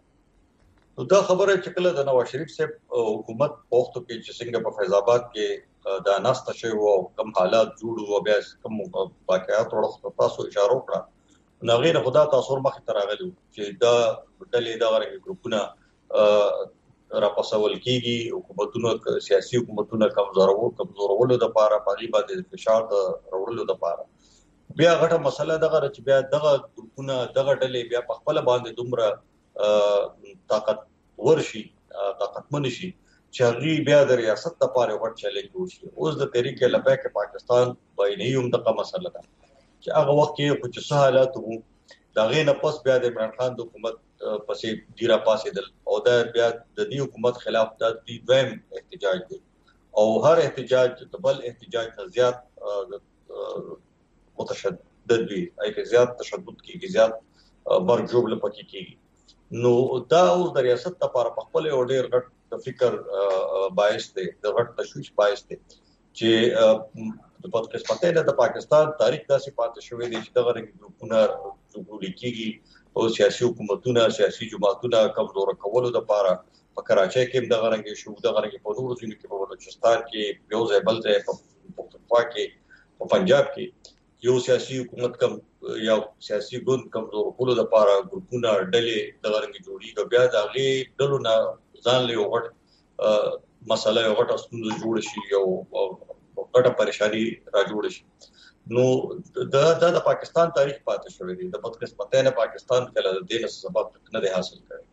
نو دا خبره چې کله د نواز شریف صاحب حکومت په وخت کې چې څنګه په فیض آباد کې دا ناسته شوی او کم حالات جوړ او بیا کم واقعیات ورته تاسو اشاره وکړه نو غیر خدا تاسو مخ ته راغلی چې دا ډلې دا غره ګروپونه را پاسول کیږي حکومتونو سیاسي حکومتونو کمزورولو د لپاره پاري باندې فشار راوړلو د لپاره بیا غټه مسله دغه چې بیا دغه حکومتونه دغه ډلې بیا په خپل باندې دومره طاقت ورشي طاقتمن شي چې هغه بیا د ریاست لپاره ورته چلنج وشي اوس د تحریک لبیک پاکستان باندې هم دغه مسله ده چې هغه وخت کې چې سہالات وو دا غینه پس بیا د عمران خان د حکومت پسې ډیرا پاسېدل او دا بیا د دې حکومت خلاف د دویم احتجاج دی او هر احتجاج د بل احتجاج ته زیات متشدد دی ایکه زیات تشدد کیږي زیات برجوب لپاره کیږي نو دا اوس د ریاست لپاره په خپل او ډیر غټ فکر باعث دی د غټ تشویش باعث دی چې د پاکستان د پاکستان تاریخ داسې پاتې شوی دی چې دغه ګروپونه جوړ کیږي او سیاسي حکومتونه سیاسي جماعتونه کمزور کولو د لپاره په کراچۍ کې دغه رنګ شو دغه رنګ په نورو ځینو کې په بلوچستان کې یو ځای بل ځای په پښتونخوا کې په پنجاب کې یو سیاسي حکومت کم یا سیاسي ګوند کمزور کولو د لپاره ګروپونه ډلې دغه رنګ جوړیږي بیا د هغه ډلو نه ځان له غټ مسله یو غټ ستونزه جوړ شي یو غټه پریشانی را جوړ شي نو د پاکستان تاریخ پاتې شوی دی د بدقسمتۍ پاکستان کله د دې سبب نه دی حاصل کړی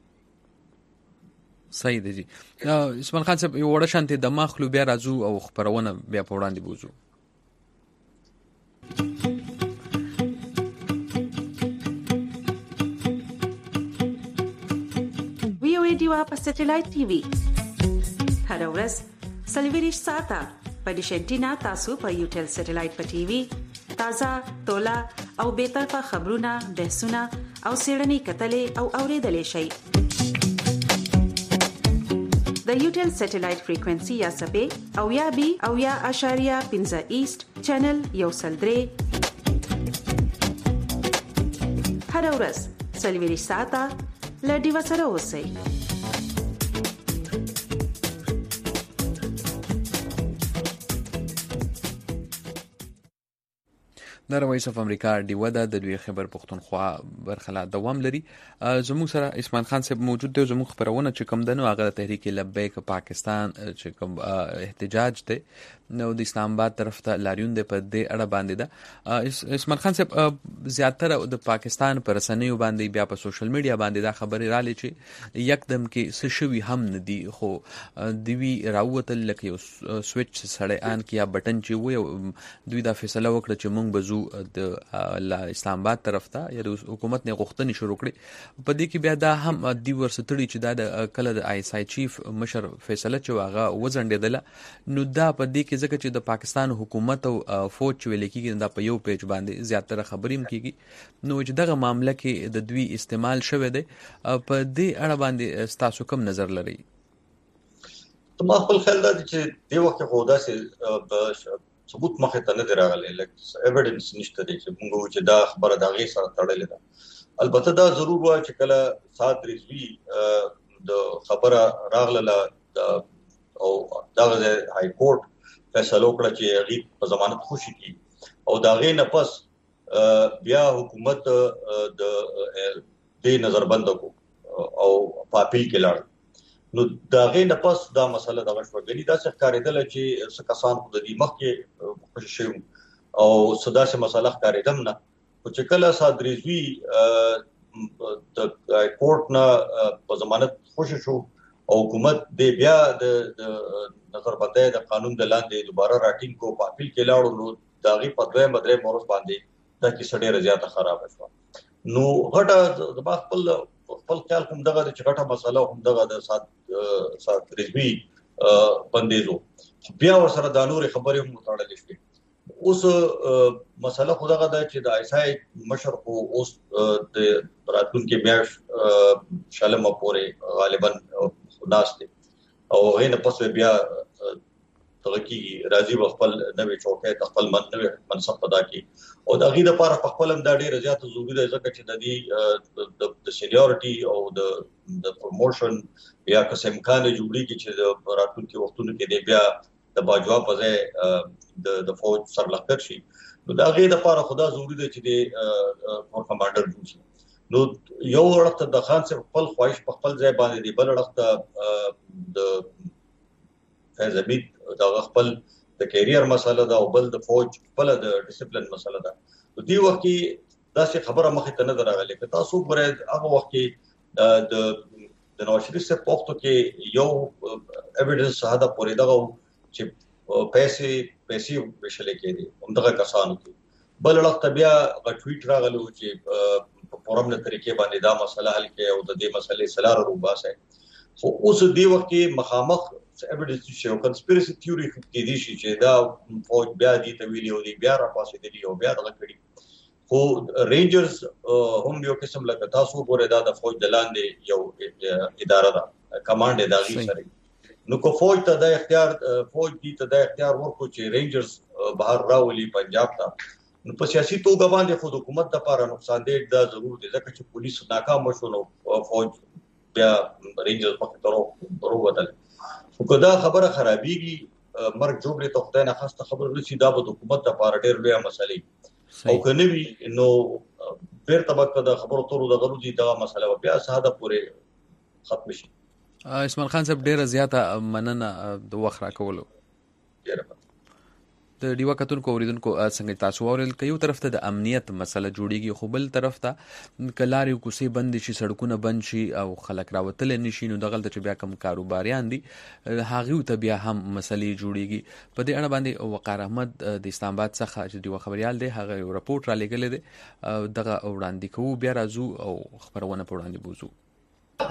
صحیح دی جی اسماعیل خان صاحب یو وړه شانتي د مخلو بیا راځو او خبرونه بیا په وړاندې بوزو
وی او ای ډیوا په سټلایټ ټي وي هر ورځ 24 ساعته په ډیشنټینا تاسو په یوټل سټلایټ په ټي وي تازه تولا او به طرفه خبرونه بحثونه او سیړنی کتلې او اوریدلې شي د یوټل سټلایټ فریکوئنسي یا سبې او یا بي او یا اشاریه 15 ایست چینل یو سلدري هر ورځ سلویری ساعته لډي وسره اوسئ
د وایس اف امریکا ډیوه د دوی خبر پښتونخوا برخلا دوام لري زموږ سره اسمان خان صاحب موجود دی زموږ خبرونه چې کوم دنو هغه تحریک لبیک پاکستان چې کوم احتجاج دی نو د اسلام آباد طرف ته لاریون دی په دې اړه باندې دا اسمان خان صاحب زیاتره د پاکستان پر رسنیو باندې بیا په سوشل میډیا باندې دا خبرې را لې چې یکدم کې سشوي هم ندي خو دوی راوتل لکه یو سوئچ سړی ان کې یا بٹن چې وي دوی دا فیصله وکړه چې مونږ بزو د اسلام آباد طرف ته یا د حکومت نه غوښتنې شروع کړې په دې کې بیا دا هم دی ورستړي چې دا د کله د آی اس آی چیف مشر فیصله چې واغه وزنډېدل نو دا په دې کې ځکه چې د پاکستان حکومت او فوج ویل کېږي دا په یو پیج باندې زیاتره خبرې هم کېږي نو چې دغه معاملې کې د دوی استعمال شوه دی په دې اړه باندې تاسو کوم نظر لرئ
ما خپل خیال دا چې دی وخت خو دا سه ثبوت مخه ته نه دراغلی لکه ایویډنس نشته دی چې موږ چې دا خبره دا غي سره تړلې ده البته دا ضرور و چې کله سات رضوی د خبره راغله او دا های کورټ فیصله وکړه چې هغه په ضمانت خوشي کی او دا غي نه پس بیا حکومت د دې نظربند کو او پاپیل کې لاړ نو دا غي نه پس دا مسله د غشوګنی دا څه کاریدل چې څه کسان خو د دې مخ کې خوشي شو او صدا څه مسله کاریدم نه او چې کله صادریزوی د کورټ نه په ضمانت خوشي شو او حکومت دې بیا د نظربندۍ د قانون د لاندې دوباره راټینګ کو پاپیل کې لاړو نو دا غي په دوه مدرې مورس باندې دا کې سړی رضایت خراب شو نو غټه د خپل خیال کوم دغه چې غټه مسله هم دغه د سات رضوی بندیزو بیا ورسره د نور خبرې هم متړلې شوې اوس مسله خو دغه د چې د ایسای مشر خو اوس د راتلونکي میاش شالمه پورې غالبا ناس دي او غینه پس بیا ترکی راځي خپل نوې چوکۍ خپل نوې منصب پدا کی او د غیده لپاره خپل هم د ډېر زیات ضروري دی ځکه چې د دې د سینیورټي او د پروموشن یا قسم کان جوړیږي چې د راتلونکي وختونو کې دی بیا د باجوا په ځای د فوج سرلښکر شي نو د غیده لپاره خدا ضروري دی چې د کور کمانډر جوړ شي نو یو وخت د خان صاحب خپل خواهش په خپل ځای باندې دی بل وخت د فیض حمید دا خپل د کیریئر مسله ده او بل د فوج خپل د ډیسپلین مسله ده نو دی وخت کې دا څه خبره مخه ته نه درغلې که تاسو ګورئ هغه وخت کې د نواز شریف صاحب په وخت کې یو ایویډنس شاهد پورې دغه چې پیسې وشلې کېدي همدغه کسانو کې بل وخت بیا غټویټ راغلو چې په فورم له طریقې باندې دا مسله حل کې او د دې مسلې سلاره روباسه خو اوس دی وخت کې مخامخ ایویډنس شو کنسپیرسي تھیوري کې دي چې دا فوج بیا دي ته ویلو دي بیا را پاسې دي او بیا دغه کړي خو رینجرز هم یو قسم لکه تاسو ګورئ دا د فوج د لاندې یو اداره ده کمانډ اداري سره نو کو فوج ته د اختیار ورکو چې رینجرز بهر راولي پنجاب ته نو په سیاسي توګه باندې خود حکومت لپاره نقصان دی دا ضرور دی ځکه چې پولیس ناکام شو نو فوج بیا رینجرز مخه ترو بدل خو دا خبره خرابېږي مرګ جوړې ته خدای نه خاصه خبر نشي دا به حکومت لپاره ډېر لوی مسلې او کنه وی نو بیر طبقه د خبرو تورو د غلوځي دا مسله بیا ساده پورې ختم شي
اسمان خان صاحب ډېر زیاته مننه د وخت راکولو د ډیوا کتونکو اوریدونکو څنګه تاسو اورل کيو طرف ته د امنیت مسله جوړیږي خو بل طرف ته کلاري کوسي بند شي سړکونه بند شي او خلک راوتل نشي نو دغه چې بیا کم کاروباریان دي هغه ته بیا هم مسلې جوړیږي په دې اړه باندې وقار احمد د اسلام آباد څخه چې ډیوا خبريال دی هغه رپورت را لګل دي دغه وړاندې کوو بیا راځو او خبرونه په وړاندې بوزو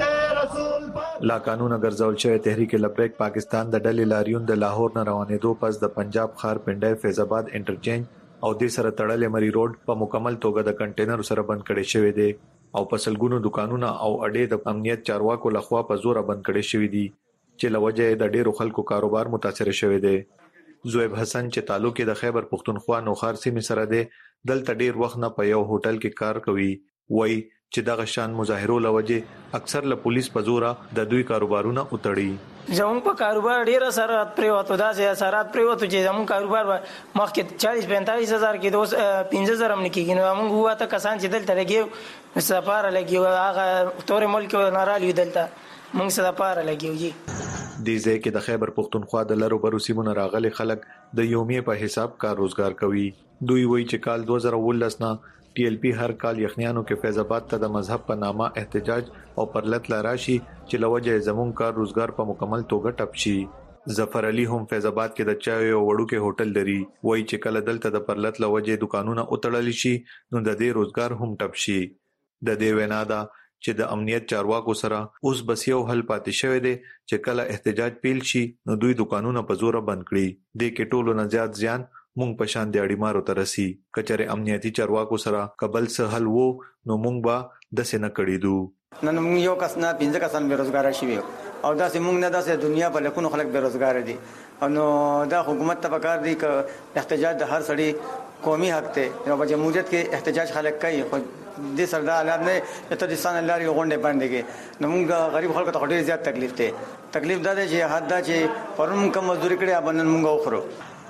لا قانون ګرځول شوی تحریک لبیک پاکستان د ډلې لاریون د لاهور نه روانېدو پس د پنجاب ښار پنډای فیض آباد انټرچینج او د سره تړلې مری روډ په مکمل توګه د کنټینر سره بند کړي شوی دی او په سلګونو دکانونه او اډې د امنیت چارواکو لخوا په زور بند کړي شوی دي چې لوجه د ډیرو خلکو کاروبار متاثر شوی دی. زویب حسن چې تعلق د خیبر پختونخوا نوخار سیمې سره دی دلته ډیر وخت نه په یو هوټل کې کار کوي. وای چې دغه شان مظاهرو لوجه اکثر له پولیس په زور د دوی کاروبارونه اتړي.
زموږ په کاروبار ډیر اثرات پریوتو داسې اثرات پریوتو چې زموږ کاروبار مخکې 40-45 هزار کې دوس 15,000 هم نکېږي. نو موږ هوا ته کسان چې دلته لګیو سفاره لګیو هغه تور ملک نارالی دلته موږ سفاره لګیو.
د ځای کې د خیبر پختونخوا د لرو برو سیمونو راغلي خلک د یومې په حساب کار روزګار کوي. دوی وایي چې کال 2019 نه TLP هر کال یخنیانو کې فیض آباد ته د مذهب په نامه احتجاج او پرلت لراشي چې لوجه زمون کار روزګار په مکمل توګه ټپ شي. ظفر علي هم فیض آباد کې د چای او وړو کې هوټل لري. وایي چې کله دلته د پرلت لوجه دکانونه اتړل شي نو د دې روزګار هم ټپ شي. د دې وینا دا چې د امنیت چارواکو سره اوس بس یو حل پاتې شوی دی چې کله احتجاج پیل شي نو دوی دکانونه په زور بند کړي. د کې ټولو نه زیات زیان مونږ په شان دی اړې مارو ترسي. کچره امنیتي چارواکو سره قبل سه حل وو نو مونږ به د سینه کړی دو.
نن مونږ یو کس نه 15 کسان بیروزګار شي او داسې مونږ نه داسې دنیا په لکونو خلک بیروزګار دي. نو دا حکومت ته پکار دی چې احتجاج د هر سړي قومي حق ته نو په جمهوریت کې احتجاج خلک کوي خو د سردار حالات نه ته د سان لاري غونډه باندې کې نو مونږ غریب خلکو ته ډېر زیات تکلیف ده چې حد دا چې پرون کوم مزدوري کړي ابنن مونږ وخورو.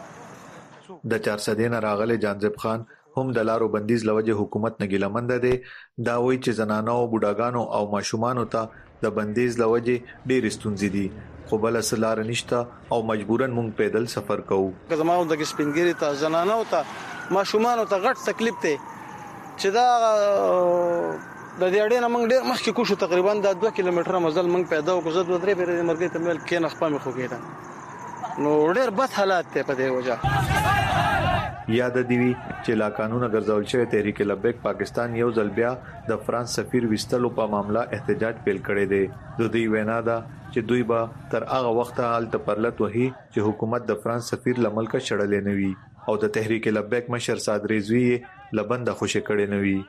د 400 نه راغله جانزب خان هم د لارو بندیز لوجه حکومت نه ګیلمند دي. دا وایي چې زنانو او بوډاګانو او ماشومان ته د بندیز لوجه ډېر ستونزې دي خو بل سلار نشته او مجبورن مونږ پیدل سفر کوو.
زمونږ د سپینګری ته زنانو ته ماشومان ته غټ تکلیف ته چې دا د دې اړې نه مونږ ډېر مخکې کوشو تقریبا د 2 کیلومتره مزل مونږ پیدا وکړو. زه 2-3 پیری مرګ ته مل کې نخپه مخ وګیدم نو ډېر بد حالات ته په دې وجه.
یاد دی چې لا قانون ګرځول شوی تحریک لبیک پاکستان یو ځل بیا د فرانس سفیر وستلو په معاملې احتجاج پیل کړی دی. د دوی وینا ده چې دوی به تر هغه وخته حالت پرلت وهي چې حکومت د فرانس سفیر لملک شړلې نوي او د تحریک لبیک مشر صاد رضوی لبند خوشی کړي نوي.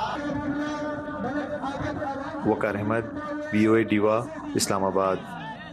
وقار احمد VOA ډیوا اسلام آباد.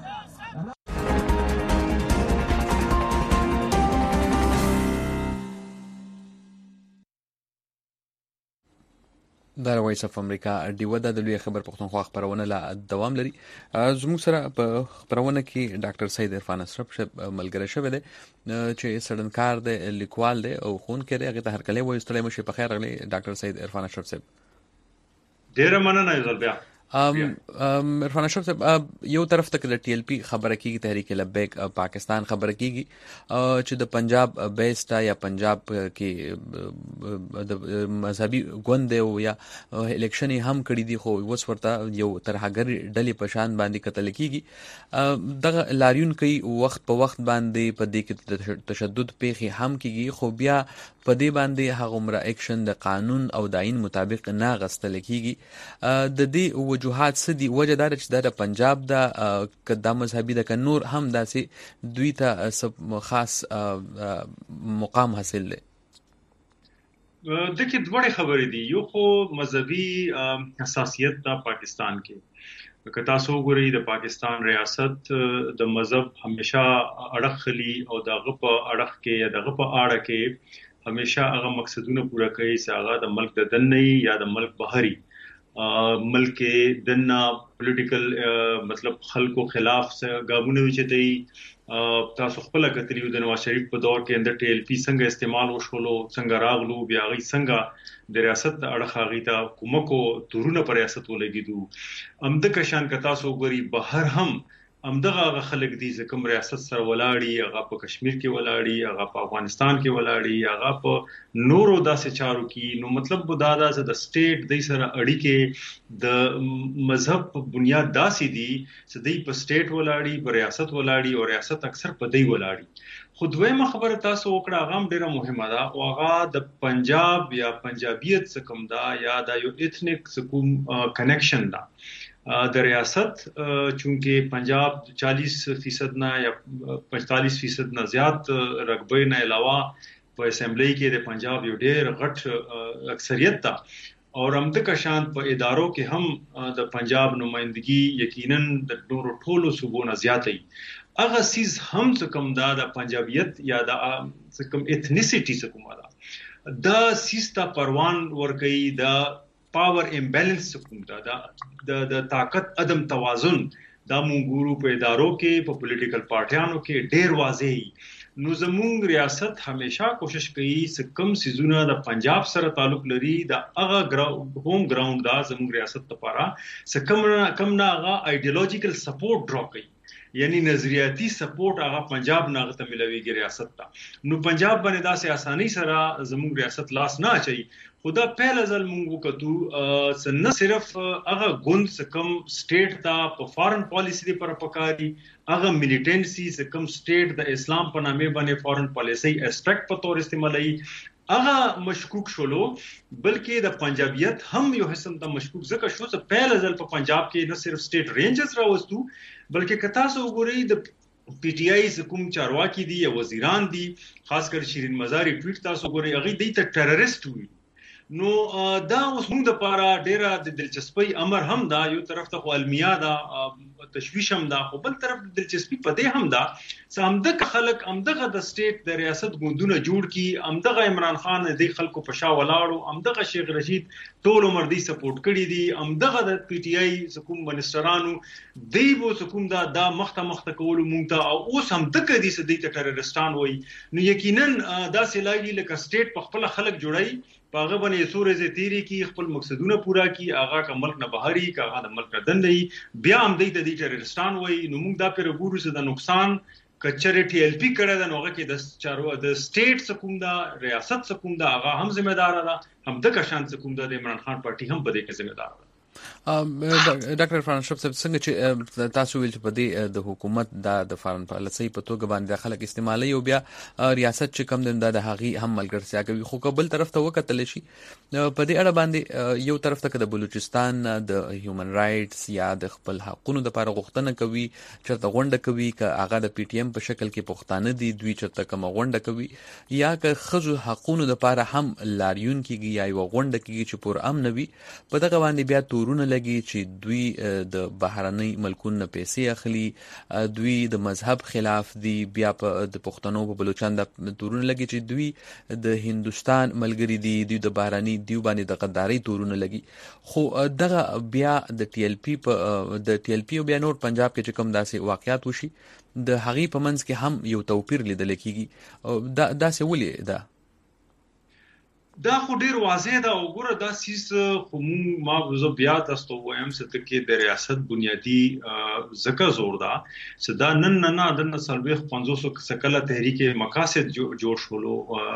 د وایس اف امریکا ډیو د لوی خبر پښتونخوا خبرونه لا دوام لري. زموږ سره په خبرونه کې ډاکټر سید عرفان اشرف ملګری شوی دی چې سړنکار دی لیکوال دی او خون کې دی. هغه ته هر کله وایي ستړي مشه په خیر غلي ډاکټر سید عرفان اشرف صاحب.
ډیر مننه یوزل بیا.
عرفان اشرف صاحب یو طرف ته د TLP خبره کیږي تحریک لبیک پاکستان خبره کیږي چې د پنجاب بیسټا یا پنجاب کې د مذهبي ګوند او یا الیکشن هم کړی دی خو اوس ورته یو ترهګر ډلې په شان باندې قتل کیږي. دغه لاریون کوي وخت په وخت باندې په دې کې تشدد پیخي هم کیږي خو بیا په دې باندې هغه عمره اکشن د قانون او د آئین مطابق نه غستل کیږي. د دې وجوهات سدي وجه دار چې د پنجاب د کدا مذهبي د نور هم داسې دوی ته خاص مقام حاصل لري.
دغه دوه خبرې دي. یو خو مذهبي حساسیت د پاکستان کې که تاسو وګورئ د پاکستان ریاست د مذهب همیشه اړه خلی او دغه په اړه کې یا دغه په اړه کې همیشه هغه مقصدونه پوره کوي چې هغه د ملک د دننه یا د ملک بهري ملک دننه پولیټیکل مطلب خلکو خلاف ګامونه وچتي. تاسو خپل کتلیو د نواز شریف په دور کې اند TLP څنګه استعمال وشولو څنګه راغلو بیا غي څنګه د ریاست د اړه غي ته کومکو تورونه پر ریاست ولګیدو امده کشان ک تاسو غوري بهر هم امدغه خلک دي چې کوم ریاست سره ولاړی هغه په کشمیر کې ولاړی هغه په افغانستان کې ولاړی هغه په نورو داسې چارو کې نو مطلب بودادا چې د سټیټ د سره اړیکې د مذهب په بنیاد داسې دي چې د په سټیټ ولاړی په ریاست ولاړی او ریاست اکثر په دی ولاړی. خو دویمه خبره تاسو وکړه هغه ډیره مهمه ده او هغه د پنجاب یا پنجابیت څخه کوم دا یا د یو ایتنیک کوم کنیکشن ده د ریاست چونکه پنجاب 40% نه یا 45% نه زیات رقبې نه علاوه په اسمبلی کې د پنجاب یو ډېر غټ اکثریت ده او همدغه کشان په ادارو کې هم د پنجاب نمائندګي یقینا د نورو ټولو صوبو نه زیاتې هغه سیز هم څه کوم دا د پنجابیت یا د څه کوم ایتنیسيټي څه کومه دا سیستا پروان ورګي دا پاور امبیلنس کوم دا د طاقت عدم توازن دا مونږ په ادارو کې په پولیټیکل پارټیانو کې ډېر واضح نو زموږ ریاست همیشه کوشش کوي چې کم سيزونه د پنجاب سره تعلق لري دا هغه هوم ګراوند دا زموږ ریاست لپاره چې کم نه هغه ایډیولوژیکل سپورټ ډرا کوي یعنی نظریاتي سپورټ هغه پنجاب نه غته ملويږي ریاست ته نو پنجاب باندې داسې اساني سره زموږ ریاست لاس نه اچي خدا پهل ازل مونږ وکړو نه صرف هغه ګوند سکم سټیټ ته په فارن پالیسی دی پر پکاري هغه میلیټنسي سکم سټیټ د اسلام په نامه باندې فارن پالیسی اسپیکټ په تور استعمالي هغه مشکوک شولو بلکې د پنجابیت هم یو حسن د مشکوک ځکه شو چې پهل ازل په پنجاب کې نه صرف سټیټ رینجز راوستو بلکې کتا سو وګورئ د پی ټی آی کوم چارواکي دي یا وزیران دي خاص کر شیرین مزاری ټویټ تاسو وګورئ هغه د ټیرریست وي نو دا اوس موږ د پاره ډیره د دلچسپي امر هم دا یو طرف ته علمیا دا تشویش هم دا خو بل طرف د دلچسپي پدې هم دا چې همدغه خلک همدغه د سټیټ د ریاست ګوندونه جوړ کی همدغه عمران خان د خلکو په شا ولاړو همدغه شیخ رشید ټول عمر دی سپورټ کړی دي همدغه د پی ټی آی حکومت منسټرانو دی وو حکومت دا مخته کول مونږ ته او اوس همدغه دي چې د ټیررستان وای نو یقینا دا سلایي لکه سټیټ په خپل خلک جوړای پاغه باندې سورې تیری کی خپل مقصدونه پورا کی هغه کا ملک نه بهاري کا هغه د ملک دندې بیا هم د ټیررستان وای نو موږ دا پر ګورو چې د نقصان کچره ټی ال پی کړه د نوغه کې د چارو د سټیټ سکوم دا ریاست سکوم دا هغه هم ذمہ دار ده هم د کشان سکوم دا د عمران خان پارټي هم په دې کې ذمہ دار ده
ډاکټر فرانشپ صاحب څنګه چې تاسو ویل چې په دې د حکومت د فارن پالیسي په توګه باندې خلک استعمالي او بیا ریاست چې کم د هغه هم ملګرتیا کوي خو قبل طرف ته وکتل شي په دې اړه باندې یو طرف ته د بلوچستان د هیومن رائټس یا د خپل حقوقو لپاره غوښتنه کوي چې غونډه کوي ک هغه د پی ټی ایم په شکل کې پښتانه دي دوی چې کوم غونډه کوي یا ک خزو حقوقو لپاره هم لاریون کیږي یا یو غونډه کیږي چې پر امن وي په دغه باندې بیا تورونه لګي چې دوی د بهرنۍ ملکونو پیسې اخلي دوی د مذهب خلاف دي بیا په د پښتنو په بلوچستان د تورونه لګي چې دوی د هندستان ملګری دي دوی د بهرنۍ دی باندې د غداري تورونه لګي خو دغه بیا د ټی ال پی او بیا نور پنجاب کې چې کوم داسې واقعیات وشي د هغې په منځ کې هم یو توپیر لیدل کېږي دا څه ولې ده
دا خو ډیر واضح ده او ګوره دا سیس خو ما زه بیا تاسو وایم چې تکي د ریاست بنیادی زکه زور ده چې دا نن د سلويخ 500 سکله تحریک مقاصد جوړ شولو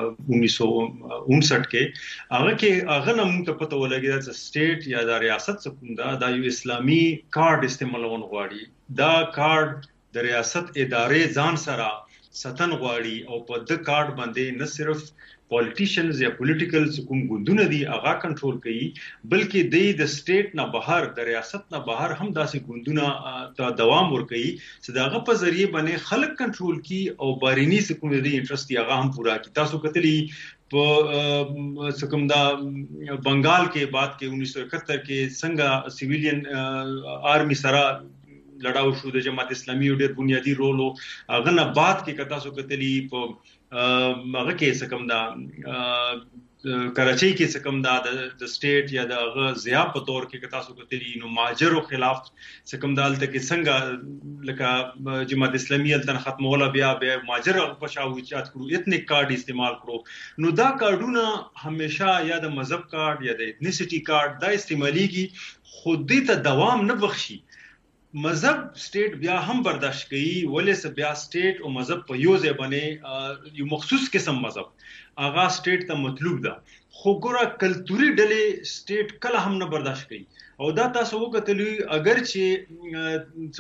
1959 کې هغه نه موږ ته پته ولګی چې سټیټ یا د ریاست څخه دا یو اسلامي کارت استعمالون غواړي دا کارت د ریاست ادارې ځان سره ستن غواړي او په د کارت باندې نه صرف پولیټیشنز یا پولیټیکل کوم ګوندونه دي هغه کنټرول کوي بلکې د سټیټ نه بهر د ریاست نه بهر هم داسې ګوندونه ته دوام ورکوي چې داغه په ذریعہ باندې خلک کنټرول کی او بارینی کوم د انټرست هغه هم پورا کی تاسو کتلی په سکم دا بنگال کې بعد کې 1971 کې څنګه سیویلین آرمی سره لړاو شو د جماعت اسلامي ډېر بنیادی رول او هغه نه بعد کې کتا سو کتلی په هغه کې سکم دا کراچۍ کې سکم دا د سټیټ یا د ضیا په تور کې کتا سو کتلی نو ماجرو خلاف سکم دالته کې څنګه لکه جماعت اسلامي التن ختموله بیا ماجر په شاو چات کړو اتنیک کارت استعمال کړو نو دا کارډونه همیشه یا د مذهب کارت یا د ایتنیسيټي کارت دا استعماليږي خود دې ته دوام نه بخشي مذهب سټیټ بیا هم برداشت کوي ولې چې بیا سټیټ او مذهب په یو ځای باندې یو مخصوص قسم مذهب هغه سټیټ ته مطلوب ده خو ګوره کلتوري ډلې سټیټ کله هم نه برداشت کوي او دا تاسو وکړئ اگر چې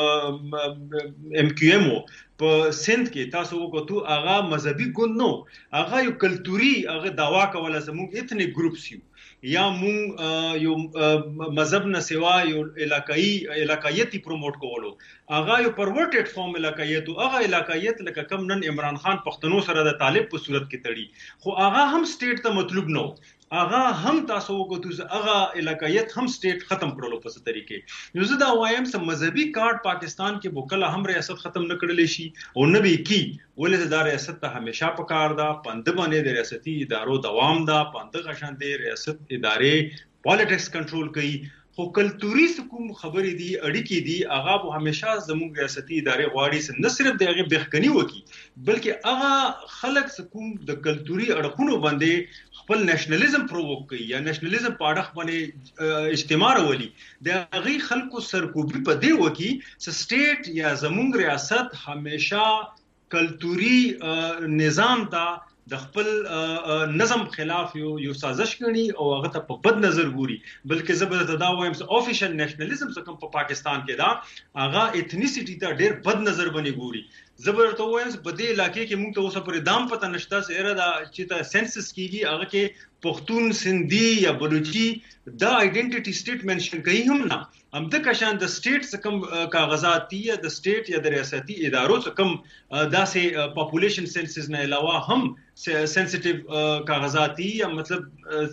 کوم ام کیو ام په سند کې تاسو وکړو هغه مذهبي ګوند نو هغه یو کلتوري هغه داوا کوله زموږ اتنیک ګروپس یا مونږ یو مذهب نه سوا یو علاقایتی پروموټ کولو هغه یو پرورټډ فارم علاقایت او هغه علاقایت لکه کم نن عمران خان پښتنو سره د طالب په صورت کې تړي خو هغه هم سټیټ ته مطلوب نو هغه هم تاسو وګورئ هغه علاقایت هم سټیټ ختم کړلو په څه طریقې نو زه دا وایم چې مذهبي کارت پاکستان کې بوکله هم ریاست ختم نه کړل شي او نه به کی ولې دا ریاست ته همیشه پکار ده پند باندې د ریاستي ادارو دوام ده پند غشان دي ریاست ادارې پالیټکس کنټرول کوي خو کلتوري کوم خبرې دي اړیکې دي هغه به همیشه زموږ ریاستي ادارې غواړي نه صرف دغه بخکنی وکي بلکې هغه خلک کوم د کلتوري اړخونو باندې خپل نېشنلزم پرووک کوي یا نېشنلزم په اړه باندې اجتماع راولي د هغه خلکو سرکوبي په دی وکي چې سټیټ یا زموږ ریاست همیشه کلتوري نظام ته د خپل نظم خلاف یو سازش کړي او هغه ته په بد نظر ګوري بلکې زبر دا وایم چې افیشل نېشنلزم څخه په پاکستان کې دا هغه ایتنیسټی ته ډېر بد نظر باندې ګوري زبر ته وایم چې په دې علاقې کې موږ ته اوسه پر دام پته نشته سره دا چې ته سنسس کیږي هغه کې پښتون سندھی یا بلوچي دا آئیډنټیټي سټیټ منشن کوي هم نه هم د کشان د سټیټ څخه کاغذات دي د سټیټ یا د ریاستي ادارو څخه داسې پاپولیشن سنسس نه علاوه هم سنسټیو کاغذات دي یا مطلب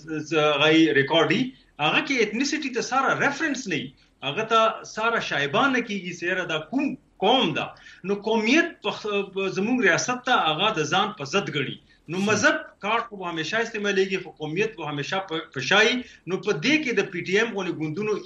غي ریکارډي هغه کې ایتنیسټی ته سارا ریفرنس نه هغه ته سارا شایبان کیږي سره دا کوم قوم دا نو قومیت زموږ ریاست ته هغه د ځان په ضد غړي نو مذهب کارت په همیشه استعمالېږي خو قومیت په همیشه پښای نو په دې کې د پی ټی ایم غونې ګوندونو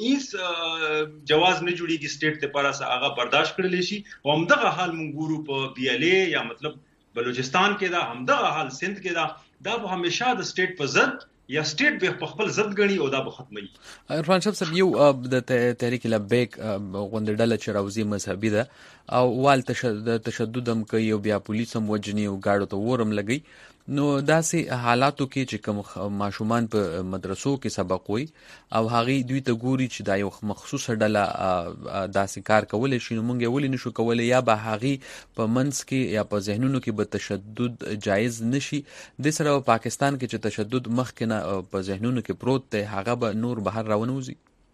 هیڅ جواز نه جوړیږي سټیټ ته پراسه هغه برداشت کړل شي او همدغه حال مونږ ګورو په بی ال ای یا مطلب بلوچستان کې دا همدغه حال سند کې دا به همیشه د سټیټ په ضد یا سټیټ به په خپل ضد غني او دا به ختمي
عرفان صاحب یو د تحریک لبیک غونډه چې راوزی مذهبي ده او وال تشدد هم کوي او بیا پولیس هم وجني او گاډو ته ورم لګي نو داسې حالاتو کې چې کوم ماشومان په مدرسو کې سبق وي او هغه دوی ته ګوري چې دا یو مخصوصه ډله داسې کار کولای شي نو مونږ ولې نشو کولای یا به هغه په منځ کې یا په ذهنونو کې به تشدد جایز نشي د سره پاکستان کې چې تشدد مخکنه په ذهنونو کې پروت دی هغه به نور بهر راونوزي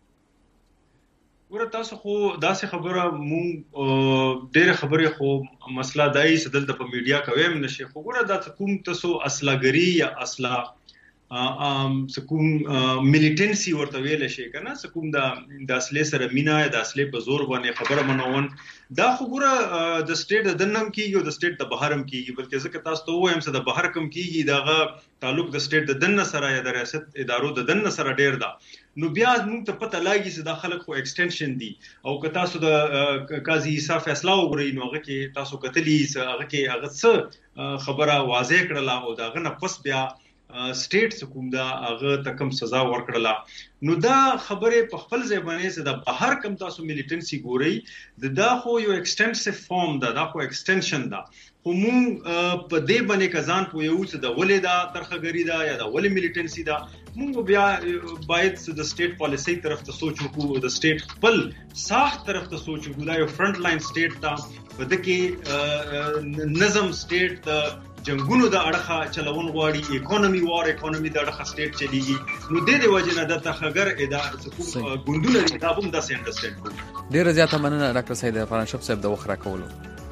ګوره تاسو خو داسې خبره مونږ ډېر خبرې خو مسله دای چې دلته په میډیا کوي هم نشي خو ګوره دا کوم تاسو اصلاګری یا اصلا کوم میلیټنسي ورته ویل شي کنه کوم د اصلي سره مینا د اصلي په زور باندې خبره منون دا خو ګوره د سټیټ د دنم کیږي او د سټیټ د بهر هم کیږي بلکې ځکه تاسو ته وایم چې د بهر کم کیږي دغه تعلق د سټیټ د دن سره یا د ریاست ادارو د دن سره ډیر ده نو بیا موږ ته پته لګي چې دا خلک خو ایکسټنشن دي او که تاسو د قاضي عیسی فیصله وګورئ نو هغه کې تاسو کتلی هغه کې هغه څه خبره واضح کړله او دا غنه پس بیا سټیټ کوم دا هغه تکم سزا ورکړله نو دا خبره په خپل ځای باندې چې د بهر کم تاسو میلیټنسي ګورئ دا خو یو ایکسټنسیو فارم دا خو ایکسټنشن دا خو مونږ په دې باندې کزان په یو څه د ولې دا ترخګری دا یا د ولې میلیټنسي دا مونږ بیا باید د سټیټ پالیسي طرف ته سوچ وکړو د سټیټ خپل ساخت طرف ته سوچ وکړو دا یو فرنٹ لاین سټیټ تا په دغه نظم سټیټ د جنگونو د اړخه چلون غواړي اکانومي وار اکانومي د اړخه سټیټ چلیږي نو د دې وجه نه د تخګر اداره ګوندونه د تابوم د سنټرستند کوي
ډیر زیاته مننه ډاکټر سید عرفان شپ صاحب د وخت راکولو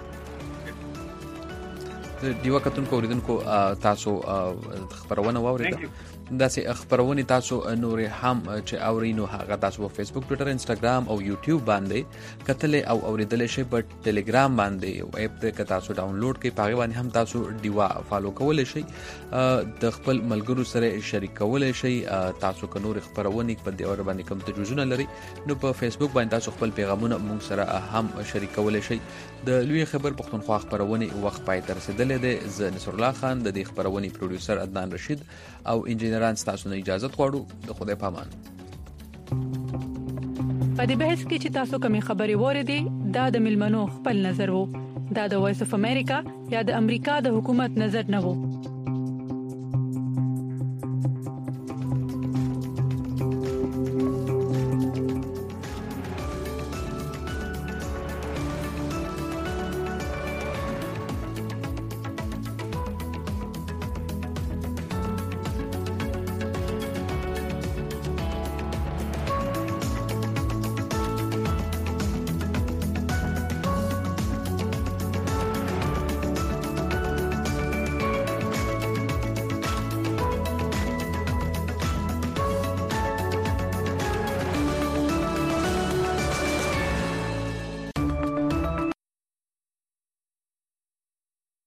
دیو کتونکو اوریدونکو تاسو خبرونه واوریده داسې خبرونه تاسو نور هم چې اورینو هغه تاسو په فیسبوک ټوئیټر انسټاګرام او یوټیوب باندې کتل او اوریدل شي په ټلګرام باندې یو اپ ته تاسو ډاونلوډ کړئ په باندې هم تاسو دیوا فالو کولای شئ د خپل ملګرو سره شریک کولای شئ تاسو که نور خبرونه په دې اور باندې کوم تجربه لري نو په فیسبوک باندې تاسو خپل پیغامونه موږ سره هم شریک کولای شئ د لوی خبر پښتونخوا خبرونه وخت پای تر رسیدلې ده ز نصر الله خان د دې خبرونه پروډوسر عدنان رشید او انجینران تاسو نه اجازه غواړو د خدای پامان
په دې بحث کې چې تاسو کومې خبرې وریدي دا د ملمنو خپل نظر وو دا د وایس اف امریکا یا د امریکا د حکومت نظر نه وو